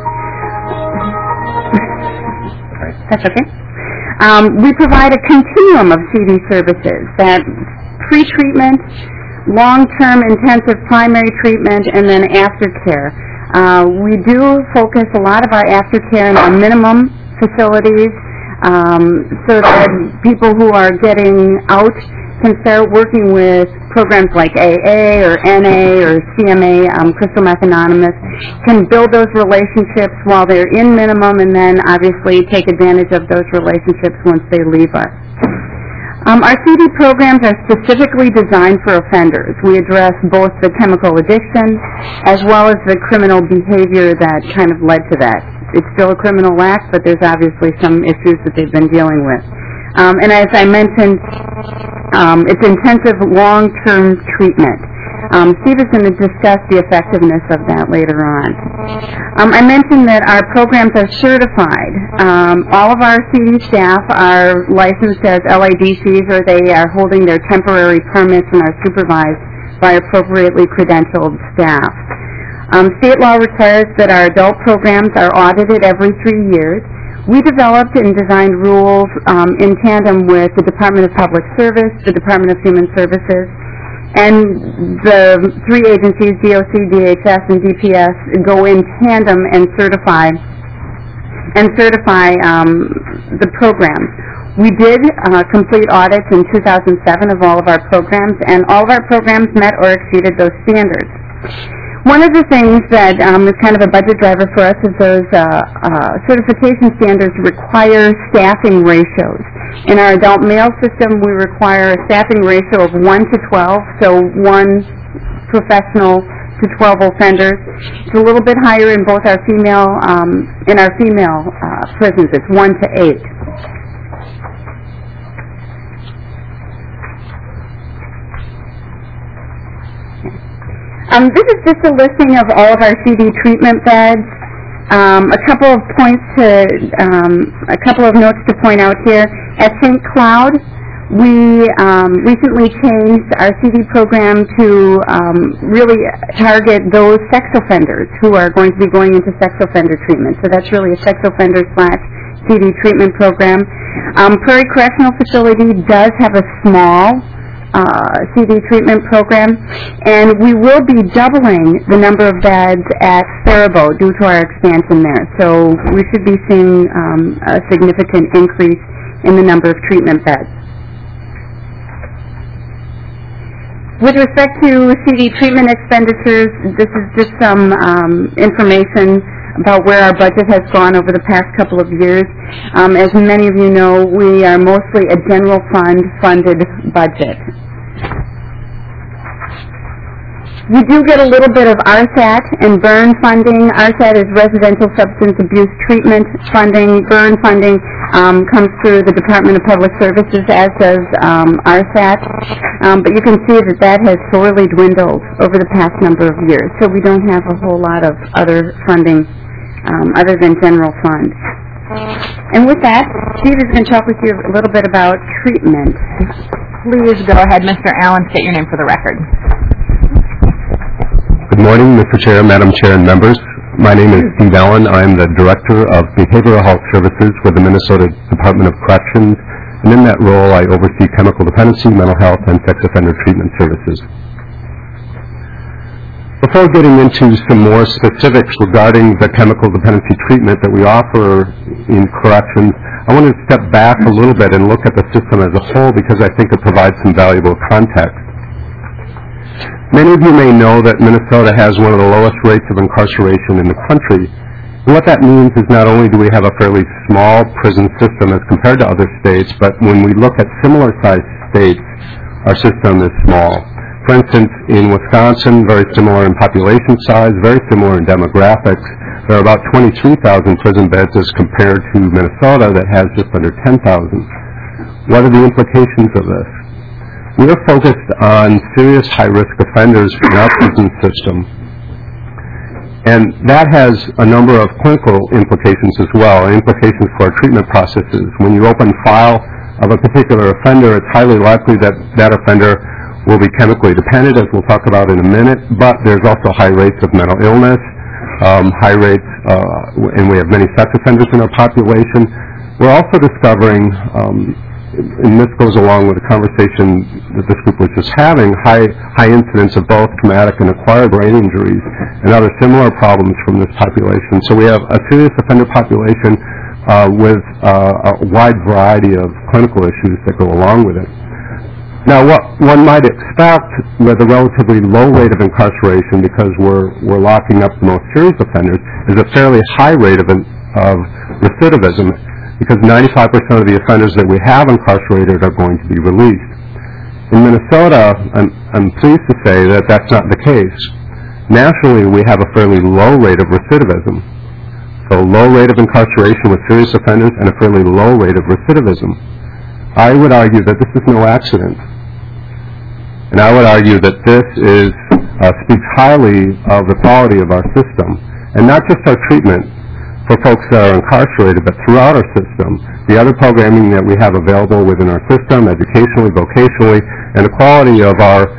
That's okay. We provide a continuum of CD services, that pre-treatment, long-term intensive primary treatment, and then aftercare. We do focus a lot of our aftercare in our minimum facilities, so that people who are getting out can start working with programs like AA or NA or CMA, Crystal Meth Anonymous, can build those relationships while they're in minimum, and then obviously take advantage of those relationships once they leave us. Our CD programs are specifically designed for offenders. We address both the chemical addiction as well as the criminal behavior that kind of led to that. It's still a criminal act, but there's obviously some issues that they've been dealing with. And as I mentioned, it's intensive long-term treatment. Steve is going to discuss the effectiveness of that later on. I mentioned that our programs are certified. All of our CD staff are licensed as LIDCs, or they are holding their temporary permits and are supervised by appropriately credentialed staff. State law requires that our adult programs are audited every 3 years. We developed and designed rules in tandem with the Department of Public Service, the Department of Human Services, and the three agencies, DOC, DHS, and DPS, go in tandem and certify the programs. We did complete audits in 2007 of all of our programs, and all of our programs met or exceeded those standards. One of the things that is kind of a budget driver for us is those certification standards require staffing ratios. In our adult male system, we require a staffing ratio of 1 to 12, so 1 professional to 12 offenders. It's a little bit higher in both our female prisons. It's 1 to 8. This is just a listing of all of our CD treatment beds. A couple of notes to point out here. At St. Cloud, we recently changed our CD program to really target those sex offenders who are going to be going into sex offender treatment. So that's really a sex offender / CD treatment program. Prairie Correctional Facility does have a small CD treatment program, and we will be doubling the number of beds at Faribault due to our expansion there. So we should be seeing a significant increase in the number of treatment beds. With respect to CD treatment expenditures, this is just some information about where our budget has gone over the past couple of years. As many of you know, we are mostly a general fund funded budget. We do get a little bit of RSAT and BURN funding. RSAT is Residential Substance Abuse Treatment funding. BURN funding comes through the Department of Public Services, as does RSAT. But you can see that that has sorely dwindled over the past number of years. So we don't have a whole lot of other funding other than general fund. And with that, Steve is going to talk with you a little bit about treatment. Please go ahead, Mr. Allen. State your name for the record. Good morning, Mr. Chair, Madam Chair, and members. My name is Steve Allen. I'm the Director of Behavioral Health Services for the Minnesota Department of Corrections, and in that role I oversee chemical dependency, mental health, and sex offender treatment services. Before getting into some more specifics regarding the chemical dependency treatment that we offer in corrections, I want to step back a little bit and look at the system as a whole because I think it provides some valuable context. Many of you may know that Minnesota has one of the lowest rates of incarceration in the country. And what that means is not only do we have a fairly small prison system as compared to other states, but when we look at similar-sized states, our system is small. For instance, in Wisconsin, very similar in population size, very similar in demographics. There are about 23,000 prison beds as compared to Minnesota that has just under 10,000. What are the implications of this? We are focused on serious high-risk offenders in our prison system. And that has a number of clinical implications as well, implications for our treatment processes. When you open file of a particular offender, it's highly likely that that offender will be chemically dependent, as we'll talk about in a minute, but there's also high rates of mental illness, high rates, and we have many sex offenders in our population. We're also discovering, and this goes along with the conversation that this group was just having, high incidence of both traumatic and acquired brain injuries and other similar problems from this population. So we have a serious offender population with a wide variety of clinical issues that go along with it. Now, what one might expect with a relatively low rate of incarceration, because we're locking up the most serious offenders, is a fairly high rate of recidivism, because 95% of the offenders that we have incarcerated are going to be released. In Minnesota, I'm pleased to say that that's not the case. Nationally, we have a fairly low rate of recidivism. So low rate of incarceration with serious offenders and a fairly low rate of recidivism. I would argue that this is no accident. And I would argue that this speaks highly of the quality of our system, and not just our treatment for folks that are incarcerated, but throughout our system, the other programming that we have available within our system, educationally, vocationally, and the quality of our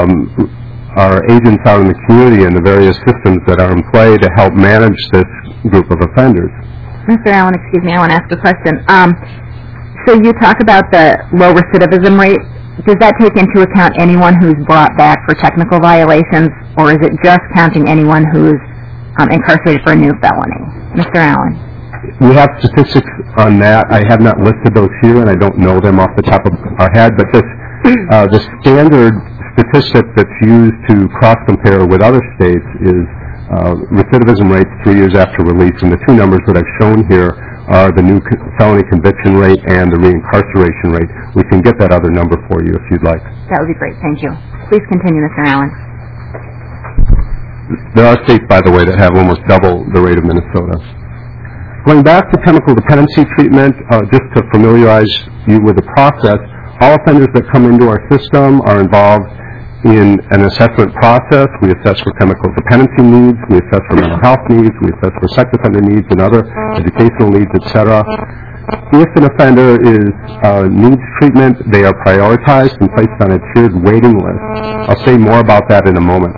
agents out in the community and the various systems that are in play to help manage this group of offenders. Mr. Allen, excuse me, I want to ask a question. So you talk about the low recidivism rate. Does that take into account anyone who's brought back for technical violations, or is it just counting anyone who's incarcerated for a new felony? Mr. Allen. We have statistics on that. I have not listed those here, and I don't know them off the top of our head, but the standard statistic that's used to cross-compare with other states is recidivism rates 3 years after release, and the two numbers that I've shown here are the new felony conviction rate and the reincarceration rate. We can get that other number for you if you'd like. That would be great. Thank you. Please continue, Mr. Allen. There are states, by the way, that have almost double the rate of Minnesota. Going back to chemical dependency treatment, just to familiarize you with the process, all offenders that come into our system are involved in an assessment process. We assess for chemical dependency needs, we assess for mental health needs, we assess for sex offender needs and other educational needs, etc. If an offender needs treatment, they are prioritized and placed on a tiered waiting list. I'll say more about that in a moment.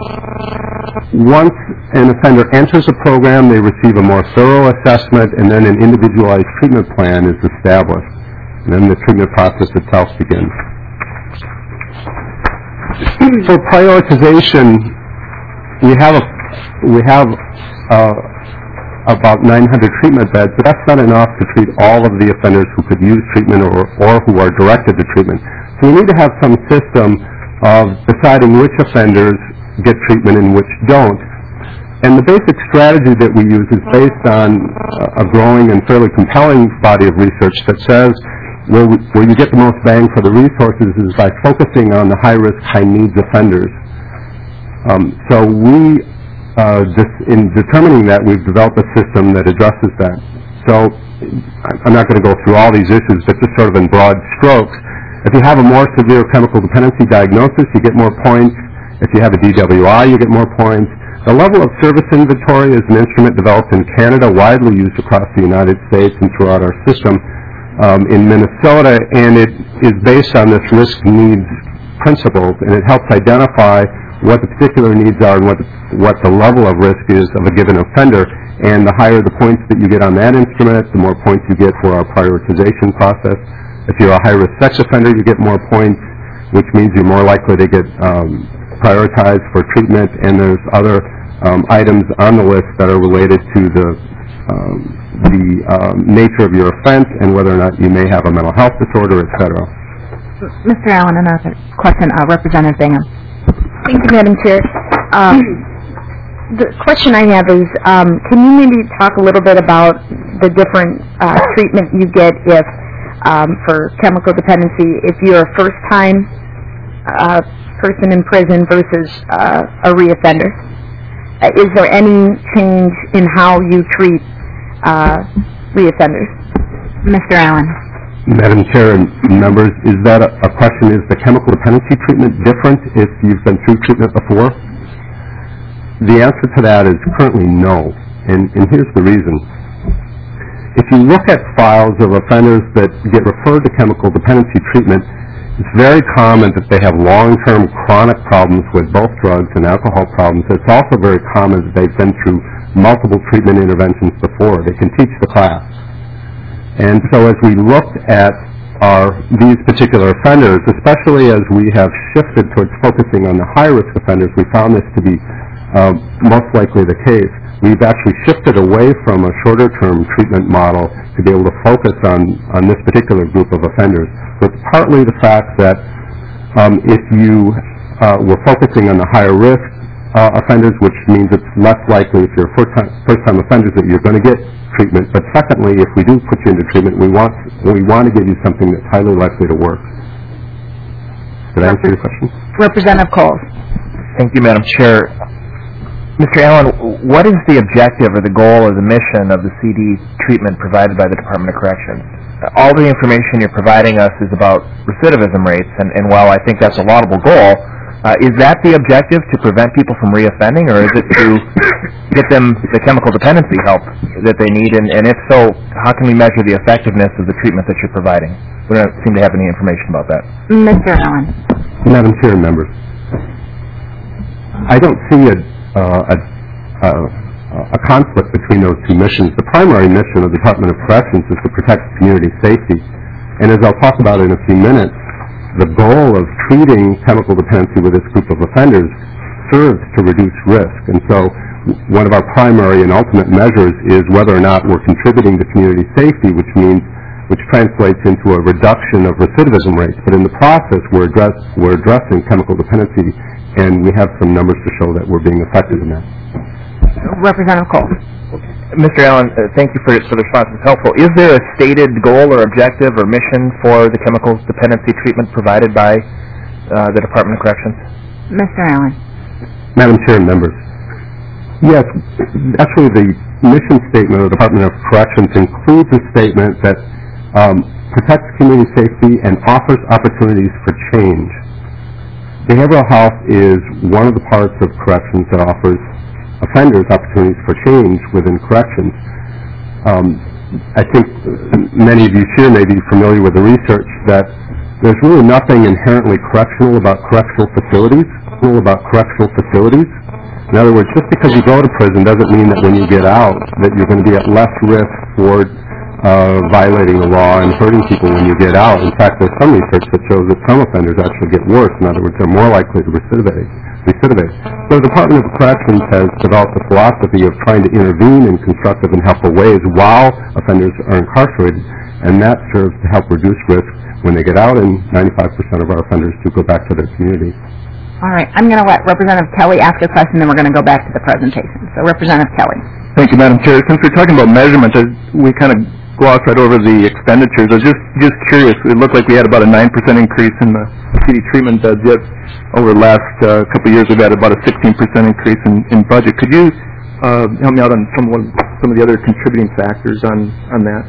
Once an offender enters a program, they receive a more thorough assessment, and then an individualized treatment plan is established. And then the treatment process itself begins. For prioritization, we have about 900 treatment beds, but that's not enough to treat all of the offenders who could use treatment or who are directed to treatment. So we need to have some system of deciding which offenders get treatment and which don't. And the basic strategy that we use is based on a growing and fairly compelling body of research that says where you get the most bang for the resources is by focusing on the high-risk, high-needs offenders. So we, in determining that, we've developed a system that addresses that. So I'm not going to go through all these issues, but just sort of in broad strokes. If you have a more severe chemical dependency diagnosis, you get more points. If you have a DWI, you get more points. The level of service inventory is an instrument developed in Canada, widely used across the United States and throughout our system. In Minnesota, and it is based on this risk needs principles, and it helps identify what the particular needs are and what the level of risk is of a given offender. And the higher the points that you get on that instrument, the more points you get for our prioritization process. If you're a high-risk sex offender, you get more points, which means you're more likely to get prioritized for treatment. And there's other items on the list that are related to the nature of your offense and whether or not you may have a mental health disorder, etc. Mr. Allen, another question. Representative Bingham. Thank you, Madam Chair. The question I have is, can you maybe talk a little bit about the different treatment you get if, for chemical dependency, if you're a first-time person in prison versus a reoffender? Is there any change in how you treat reoffenders? Mr. Allen. Madam Chair and members, is that a question, is the chemical dependency treatment different if you've been through treatment before? The answer to that is currently no, and here's the reason. If you look at files of offenders that get referred to chemical dependency treatment, it's very common that they have long-term chronic problems with both drugs and alcohol problems. It's also very common that they've been through multiple treatment interventions before. They can teach the class. And so as we looked at these particular offenders, especially as we have shifted towards focusing on the high-risk offenders, we found this to be most likely the case. We've actually shifted away from a shorter-term treatment model to be able to focus on this particular group of offenders. So it's partly the fact that if you were focusing on the higher-risk offenders, which means it's less likely if you're first-time offenders that you're going to get treatment. But secondly, if we do put you into treatment, we want to give you something that's highly likely to work. Did I answer your question? Representative Coles. Thank you, Madam Chair. Mr. Allen, what is the objective or the goal or the mission of the CD treatment provided by the Department of Corrections? All the information you're providing us is about recidivism rates, and while I think that's a laudable goal, is that the objective, to prevent people from reoffending, or is it to get them the chemical dependency help that they need? And if so, how can we measure the effectiveness of the treatment that you're providing? We don't seem to have any information about that. Mr. Allen. Madam Chair and members, I don't see a conflict between those two missions. The primary mission of the Department of Corrections is to protect community safety. And as I'll talk about in a few minutes, the goal of treating chemical dependency with this group of offenders serves to reduce risk. And so one of our primary and ultimate measures is whether or not we're contributing to community safety, which translates into a reduction of recidivism rates. But in the process, we're addressing chemical dependency, and we have some numbers to show that we're being effective in that. Representative Cole. Mr. Allen, thank you for the response. It's helpful. Is there a stated goal or objective or mission for the chemical dependency treatment provided by the Department of Corrections? Mr. Allen. Madam Chair and members, yes, actually the mission statement of the Department of Corrections includes a statement that protects community safety and offers opportunities for change. Behavioral health is one of the parts of corrections that offers offenders opportunities for change within corrections. I think many of you here may be familiar with the research that there's really nothing inherently correctional about correctional facilities. In other words, just because you go to prison doesn't mean that when you get out that you're going to be at less risk for violating the law and hurting people when you get out. In fact, there's some research that shows that some offenders actually get worse. In other words, they're more likely to recidivate. So the Department of Corrections has developed a philosophy of trying to intervene in constructive and helpful ways while offenders are incarcerated, and that serves to help reduce risk when they get out, and 95% of our offenders do go back to their communities. All right. I'm going to let Representative Kelly ask a question, then we're going to go back to the presentation. So, Representative Kelly. Thank you, Madam Chair. Since we're talking about measurements, we kind of glossed right over the expenditures. I was just curious. It looked like we had about a 9% increase in the CD treatment beds, yet over the last couple of years we've had about a 16% increase in budget. Could you help me out on some of the other contributing factors on that?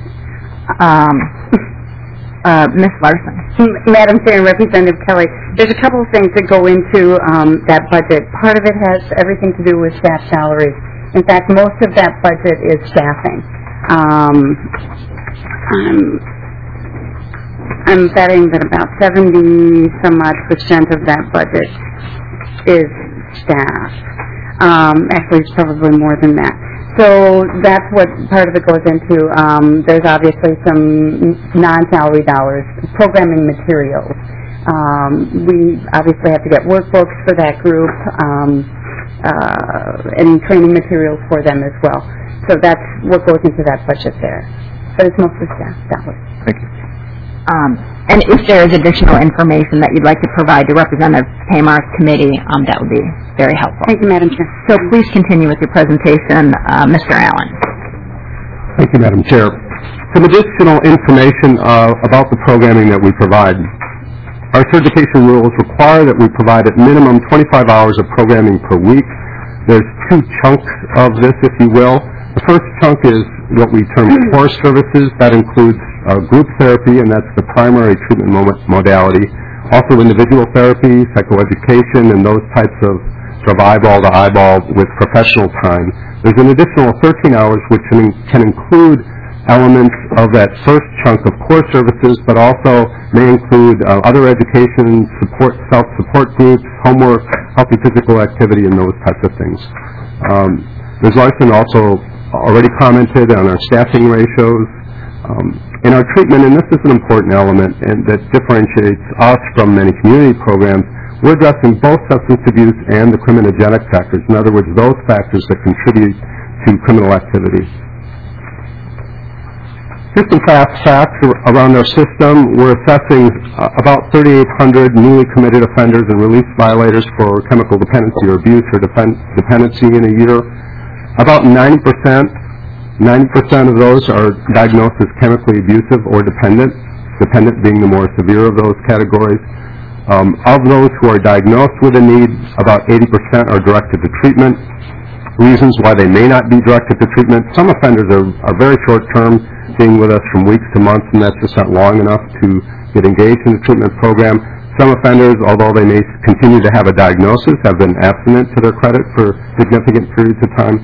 Ms. Larson. Madam Chair and Representative Kelly, there's a couple of things that go into that budget. Part of it has everything to do with staff salaries. In fact, most of that budget is staffing. I'm I'm betting that about 70-some-odd% of that budget is staff. Actually, it's probably more than that. So that's what part of it goes into. There's obviously some non-salary dollars, programming materials. We obviously have to get workbooks for that group and training materials for them as well. So that's what goes into that budget there. But it's mostly staff dollars. Thank you. And if there is additional information that you'd like to provide to Representative Tamar's committee, that would be very helpful. Thank you, Madam Chair. So please continue with your presentation, Mr. Allen. Thank you, Madam Chair. Some additional information about the programming that we provide. Our certification rules require that we provide at minimum 25 hours of programming per week. There's two chunks of this, if you will. The first chunk is what we term core services. That includes group therapy, and that's the primary treatment modality. Also individual therapy, psychoeducation, and those types of sort of eyeball-to-eyeball with professional time. There's an additional 13 hours which can include elements of that first chunk of core services, but also may include other education, support, self-support groups, homework, healthy physical activity, and those types of things. Ms. Larson also already commented on our staffing ratios. In our treatment, and this is an important element and that differentiates us from many community programs, we're addressing both substance abuse and the criminogenic factors. In other words, those factors that contribute to criminal activity. Here's some fast facts around our system. We're assessing about 3,800 newly committed offenders and release violators for chemical dependency or abuse or dependency in a year. About 90% of those are diagnosed as chemically abusive or dependent being the more severe of those categories. Of those who are diagnosed with a need, about 80% are directed to treatment. Reasons why they may not be directed to treatment: some offenders are very short-term, being with us from weeks to months, and that's just not long enough to get engaged in the treatment program. Some offenders, although they may continue to have a diagnosis, have been abstinent to their credit for significant periods of time.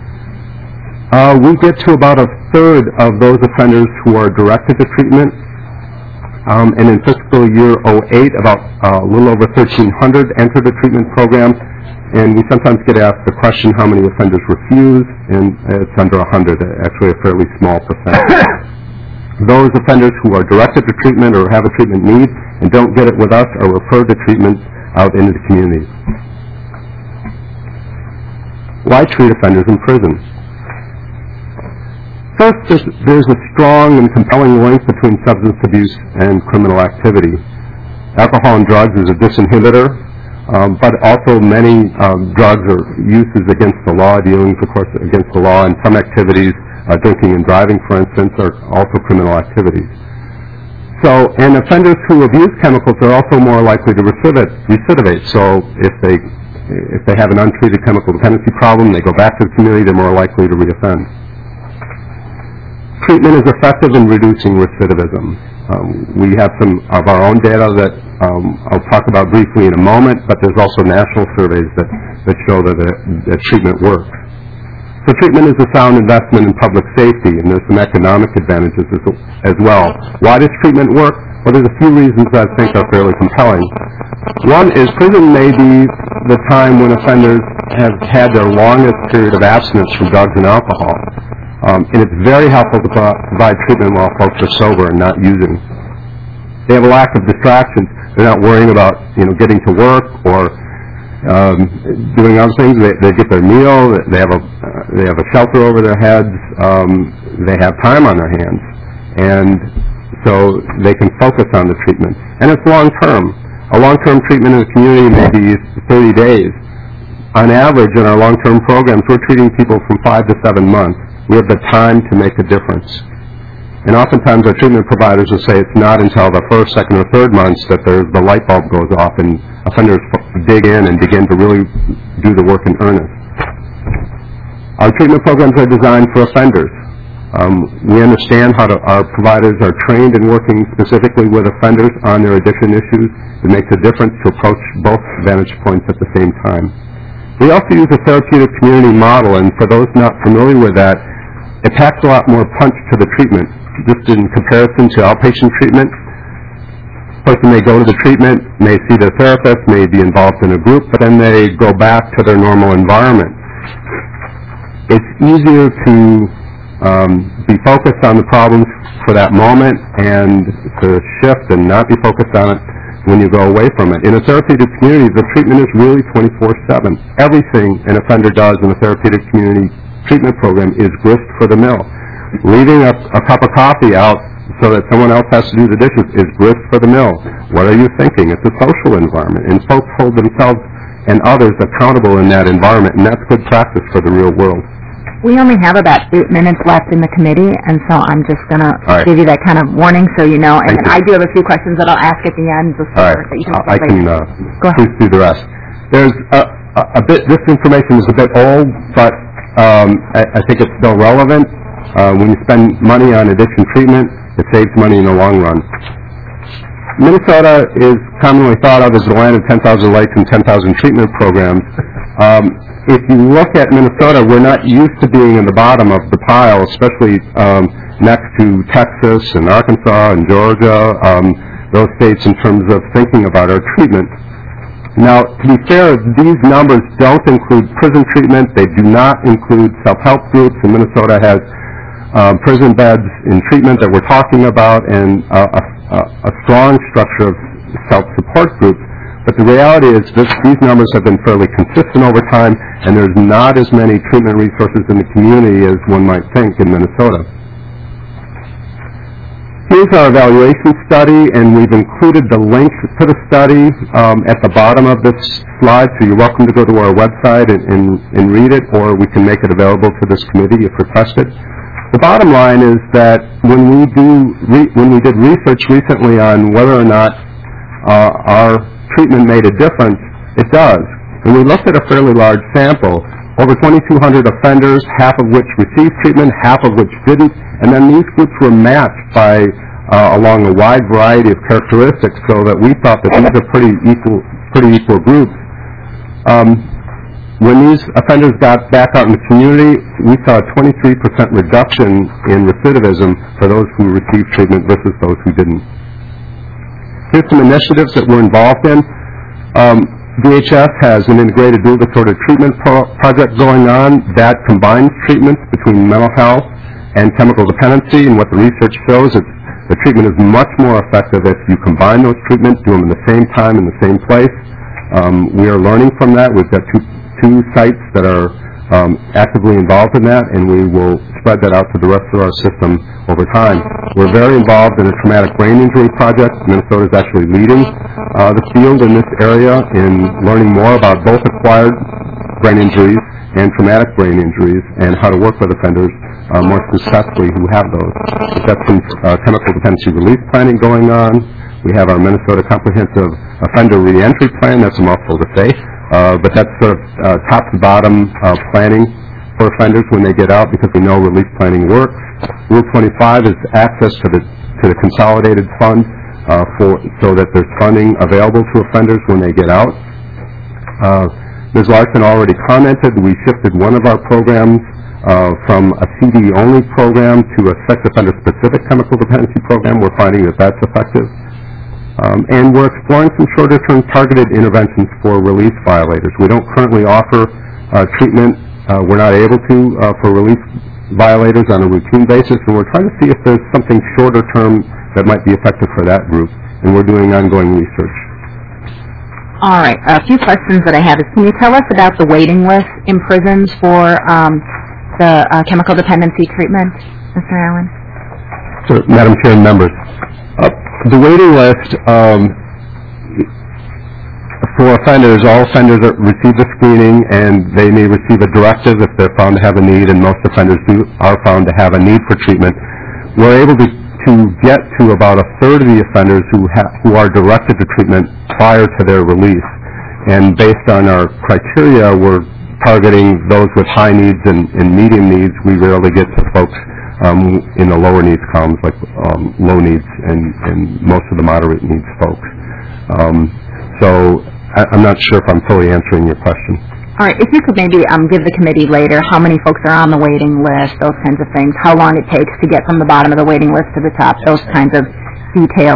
We get to about a third of those offenders who are directed to treatment, and in fiscal year 08, about a little over 1,300 entered the treatment program, and we sometimes get asked the question how many offenders refuse, and it's under 100, actually a fairly small percentage. Those offenders who are directed to treatment or have a treatment need and don't get it with us are referred to treatment out into the community. Why treat offenders in prison? First, there's a strong and compelling link between substance abuse and criminal activity. Alcohol and drugs is a disinhibitor, but also many drugs or uses against the law, dealings, of course, against the law, and some activities, drinking and driving, for instance, are also criminal activities. So, and offenders who abuse chemicals are also more likely to recidivate. So, if they have an untreated chemical dependency problem, they go back to the community, they're more likely to reoffend. Treatment is effective in reducing recidivism. We have some of our own data that I'll talk about briefly in a moment, but there's also national surveys that show that treatment works. So treatment is a sound investment in public safety, and there's some economic advantages as well. Why does treatment work? Well, there's a few reasons I think are fairly compelling. One is prison may be the time when offenders have had their longest period of abstinence from drugs and alcohol. And it's very helpful to provide treatment while folks are sober and not using. They have a lack of distractions. They're not worrying about, getting to work or doing other things. They get their meal. They have a shelter over their heads. They have time on their hands, and so they can focus on the treatment. And it's long-term. A long-term treatment in the community may be 30 days. On average, in our long-term programs, we're treating people from 5 to 7 months. We have the time to make a difference. And oftentimes our treatment providers will say it's not until the first, second, or third months that the light bulb goes off and offenders dig in and begin to really do the work in earnest. Our treatment programs are designed for offenders. We understand how our providers are trained in working specifically with offenders on their addiction issues. It makes a difference to approach both vantage points at the same time. We also use a therapeutic community model, and for those not familiar with that, it packs a lot more punch to the treatment. Just in comparison to outpatient treatment, person may go to the treatment, may see their therapist, may be involved in a group, but then they go back to their normal environment. It's easier to be focused on the problems for that moment and to shift and not be focused on it when you go away from it. In a therapeutic community, the treatment is really 24/7. Everything an offender does in a therapeutic community treatment program is grist for the mill. Leaving a cup of coffee out so that someone else has to do the dishes is grist for the mill. What are you thinking? It's a social environment, and folks hold themselves and others accountable in that environment, and that's good practice for the real world. We only have about 8 minutes left in the committee, and so I'm just going to give you that kind of warning so you know. And then I do have a few questions that I'll ask at the end before that you can I can please do the rest. There's a bit, this information is a bit old, but I think it's still relevant. When you spend money on addiction treatment, it saves money in the long run. Minnesota is commonly thought of as the land of 10,000 lakes and 10,000 treatment programs. If you look at Minnesota, we're not used to being in the bottom of the pile, especially next to Texas and Arkansas and Georgia, those states in terms of thinking about our treatment. Now, to be fair, these numbers don't include prison treatment. They do not include self-help groups, and Minnesota has prison beds in treatment that we're talking about and a strong structure of self-support groups. But the reality is these numbers have been fairly consistent over time, and there's not as many treatment resources in the community as one might think in Minnesota. Here's our evaluation study, and we've included the links to the study at the bottom of this slide, so you're welcome to go to our website and read it, or we can make it available to this committee if requested. The bottom line is that when we did research recently on whether or not our treatment made a difference, it does. And we looked at a fairly large sample, over 2,200 offenders, half of which received treatment, half of which didn't, and then these groups were matched by along a wide variety of characteristics, so that we thought that these are pretty equal groups. When these offenders got back out in the community, we saw a 23% reduction in recidivism for those who received treatment versus those who didn't. Here's some initiatives that we're involved in. DHS has an integrated dual disorder treatment project going on that combines treatments between mental health and chemical dependency, and what the research shows is the treatment is much more effective if you combine those treatments, do them in the same time, in the same place. We are learning from that. We've got two sites that are actively involved in that, and we will spread that out to the rest of our system over time. We're very involved in a traumatic brain injury project. Minnesota is actually leading the field in this area in learning more about both acquired brain injuries and traumatic brain injuries and how to work with offenders more successfully who have those. We've got some chemical dependency relief planning going on. We have our Minnesota Comprehensive Offender Reentry Plan. That's a mouthful to say. But that's sort of top-to-bottom planning for offenders when they get out, because we know relief planning works. Rule 25 is access to the consolidated fund so that there's funding available to offenders when they get out. Ms. Larson already commented. We shifted one of our programs from a CD-only program to a sex offender-specific chemical dependency program. We're finding that that's effective. And we're exploring some shorter-term targeted interventions for release violators. We don't currently offer treatment. We're not able to for release violators on a routine basis, and we're trying to see if there's something shorter-term that might be effective for that group, and we're doing ongoing research. All right. A few questions that I have is, can you tell us about the waiting list in prisons for the chemical dependency treatment, Mr. Allen? So, Madam Chair and members, the waiting list for offenders, all offenders receive the screening, and they may receive a directive if they're found to have a need, and most offenders are found to have a need for treatment. We're able to get to about a third of the offenders who are directed to treatment prior to their release. And based on our criteria, we're targeting those with high needs and medium needs. We rarely get to folks in the lower needs columns, like low needs and most of the moderate needs folks. So I'm not sure if I'm fully answering your question. All right. If you could maybe give the committee later how many folks are on the waiting list, those kinds of things, how long it takes to get from the bottom of the waiting list to the top, those kinds of details.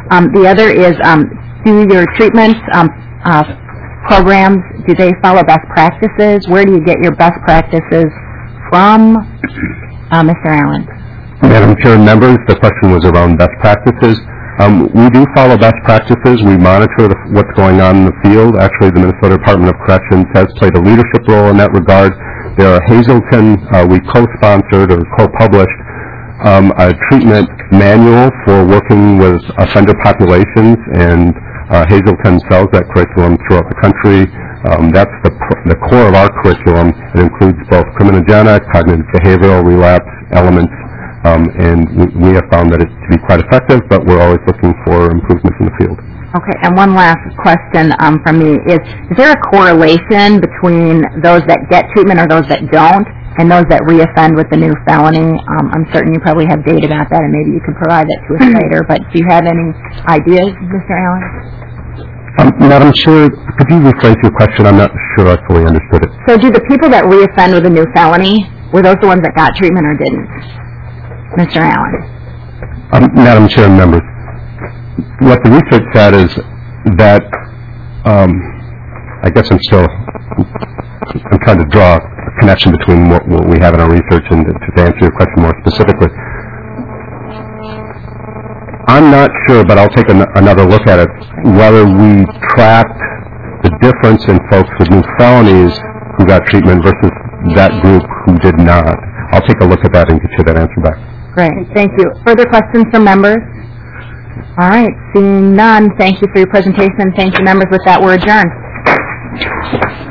The other is, do your treatment programs, do they follow best practices? Where do you get your best practices from? Mr. Allen. Madam Chair and members, the question was around best practices. We do follow best practices. We monitor what's going on in the field. Actually, the Minnesota Department of Corrections has played a leadership role in that regard. There are Hazelton, we co-sponsored or co-published a treatment manual for working with offender populations, and Hazelton sells that curriculum throughout the country. That's the core of our curriculum. It includes both criminogenic, cognitive behavioral, relapse elements, and we have found that it to be quite effective, but we're always looking for improvements in the field. Okay, and one last question from me is there a correlation between those that get treatment or those that don't, and those that reoffend with the new felony? I'm certain you probably have data about that, and maybe you could provide that to us later, but do you have any ideas, Mr. Allen? Madam Chair, could you rephrase your question? I'm not sure I fully understood it. So do the people that reoffend with a new felony, were those the ones that got treatment or didn't? Mr. Allen. Madam Chair and members, what the research said is that, I guess I'm trying to draw a connection between what we have in our research and to answer your question more specifically. I'm not sure, but I'll take another look at it, whether we tracked the difference in folks with new felonies who got treatment versus that group who did not. I'll take a look at that and get you that answer back. Great, thank you. Further questions from members? All right, seeing none, thank you for your presentation, and thank you, members. With that, we're adjourned.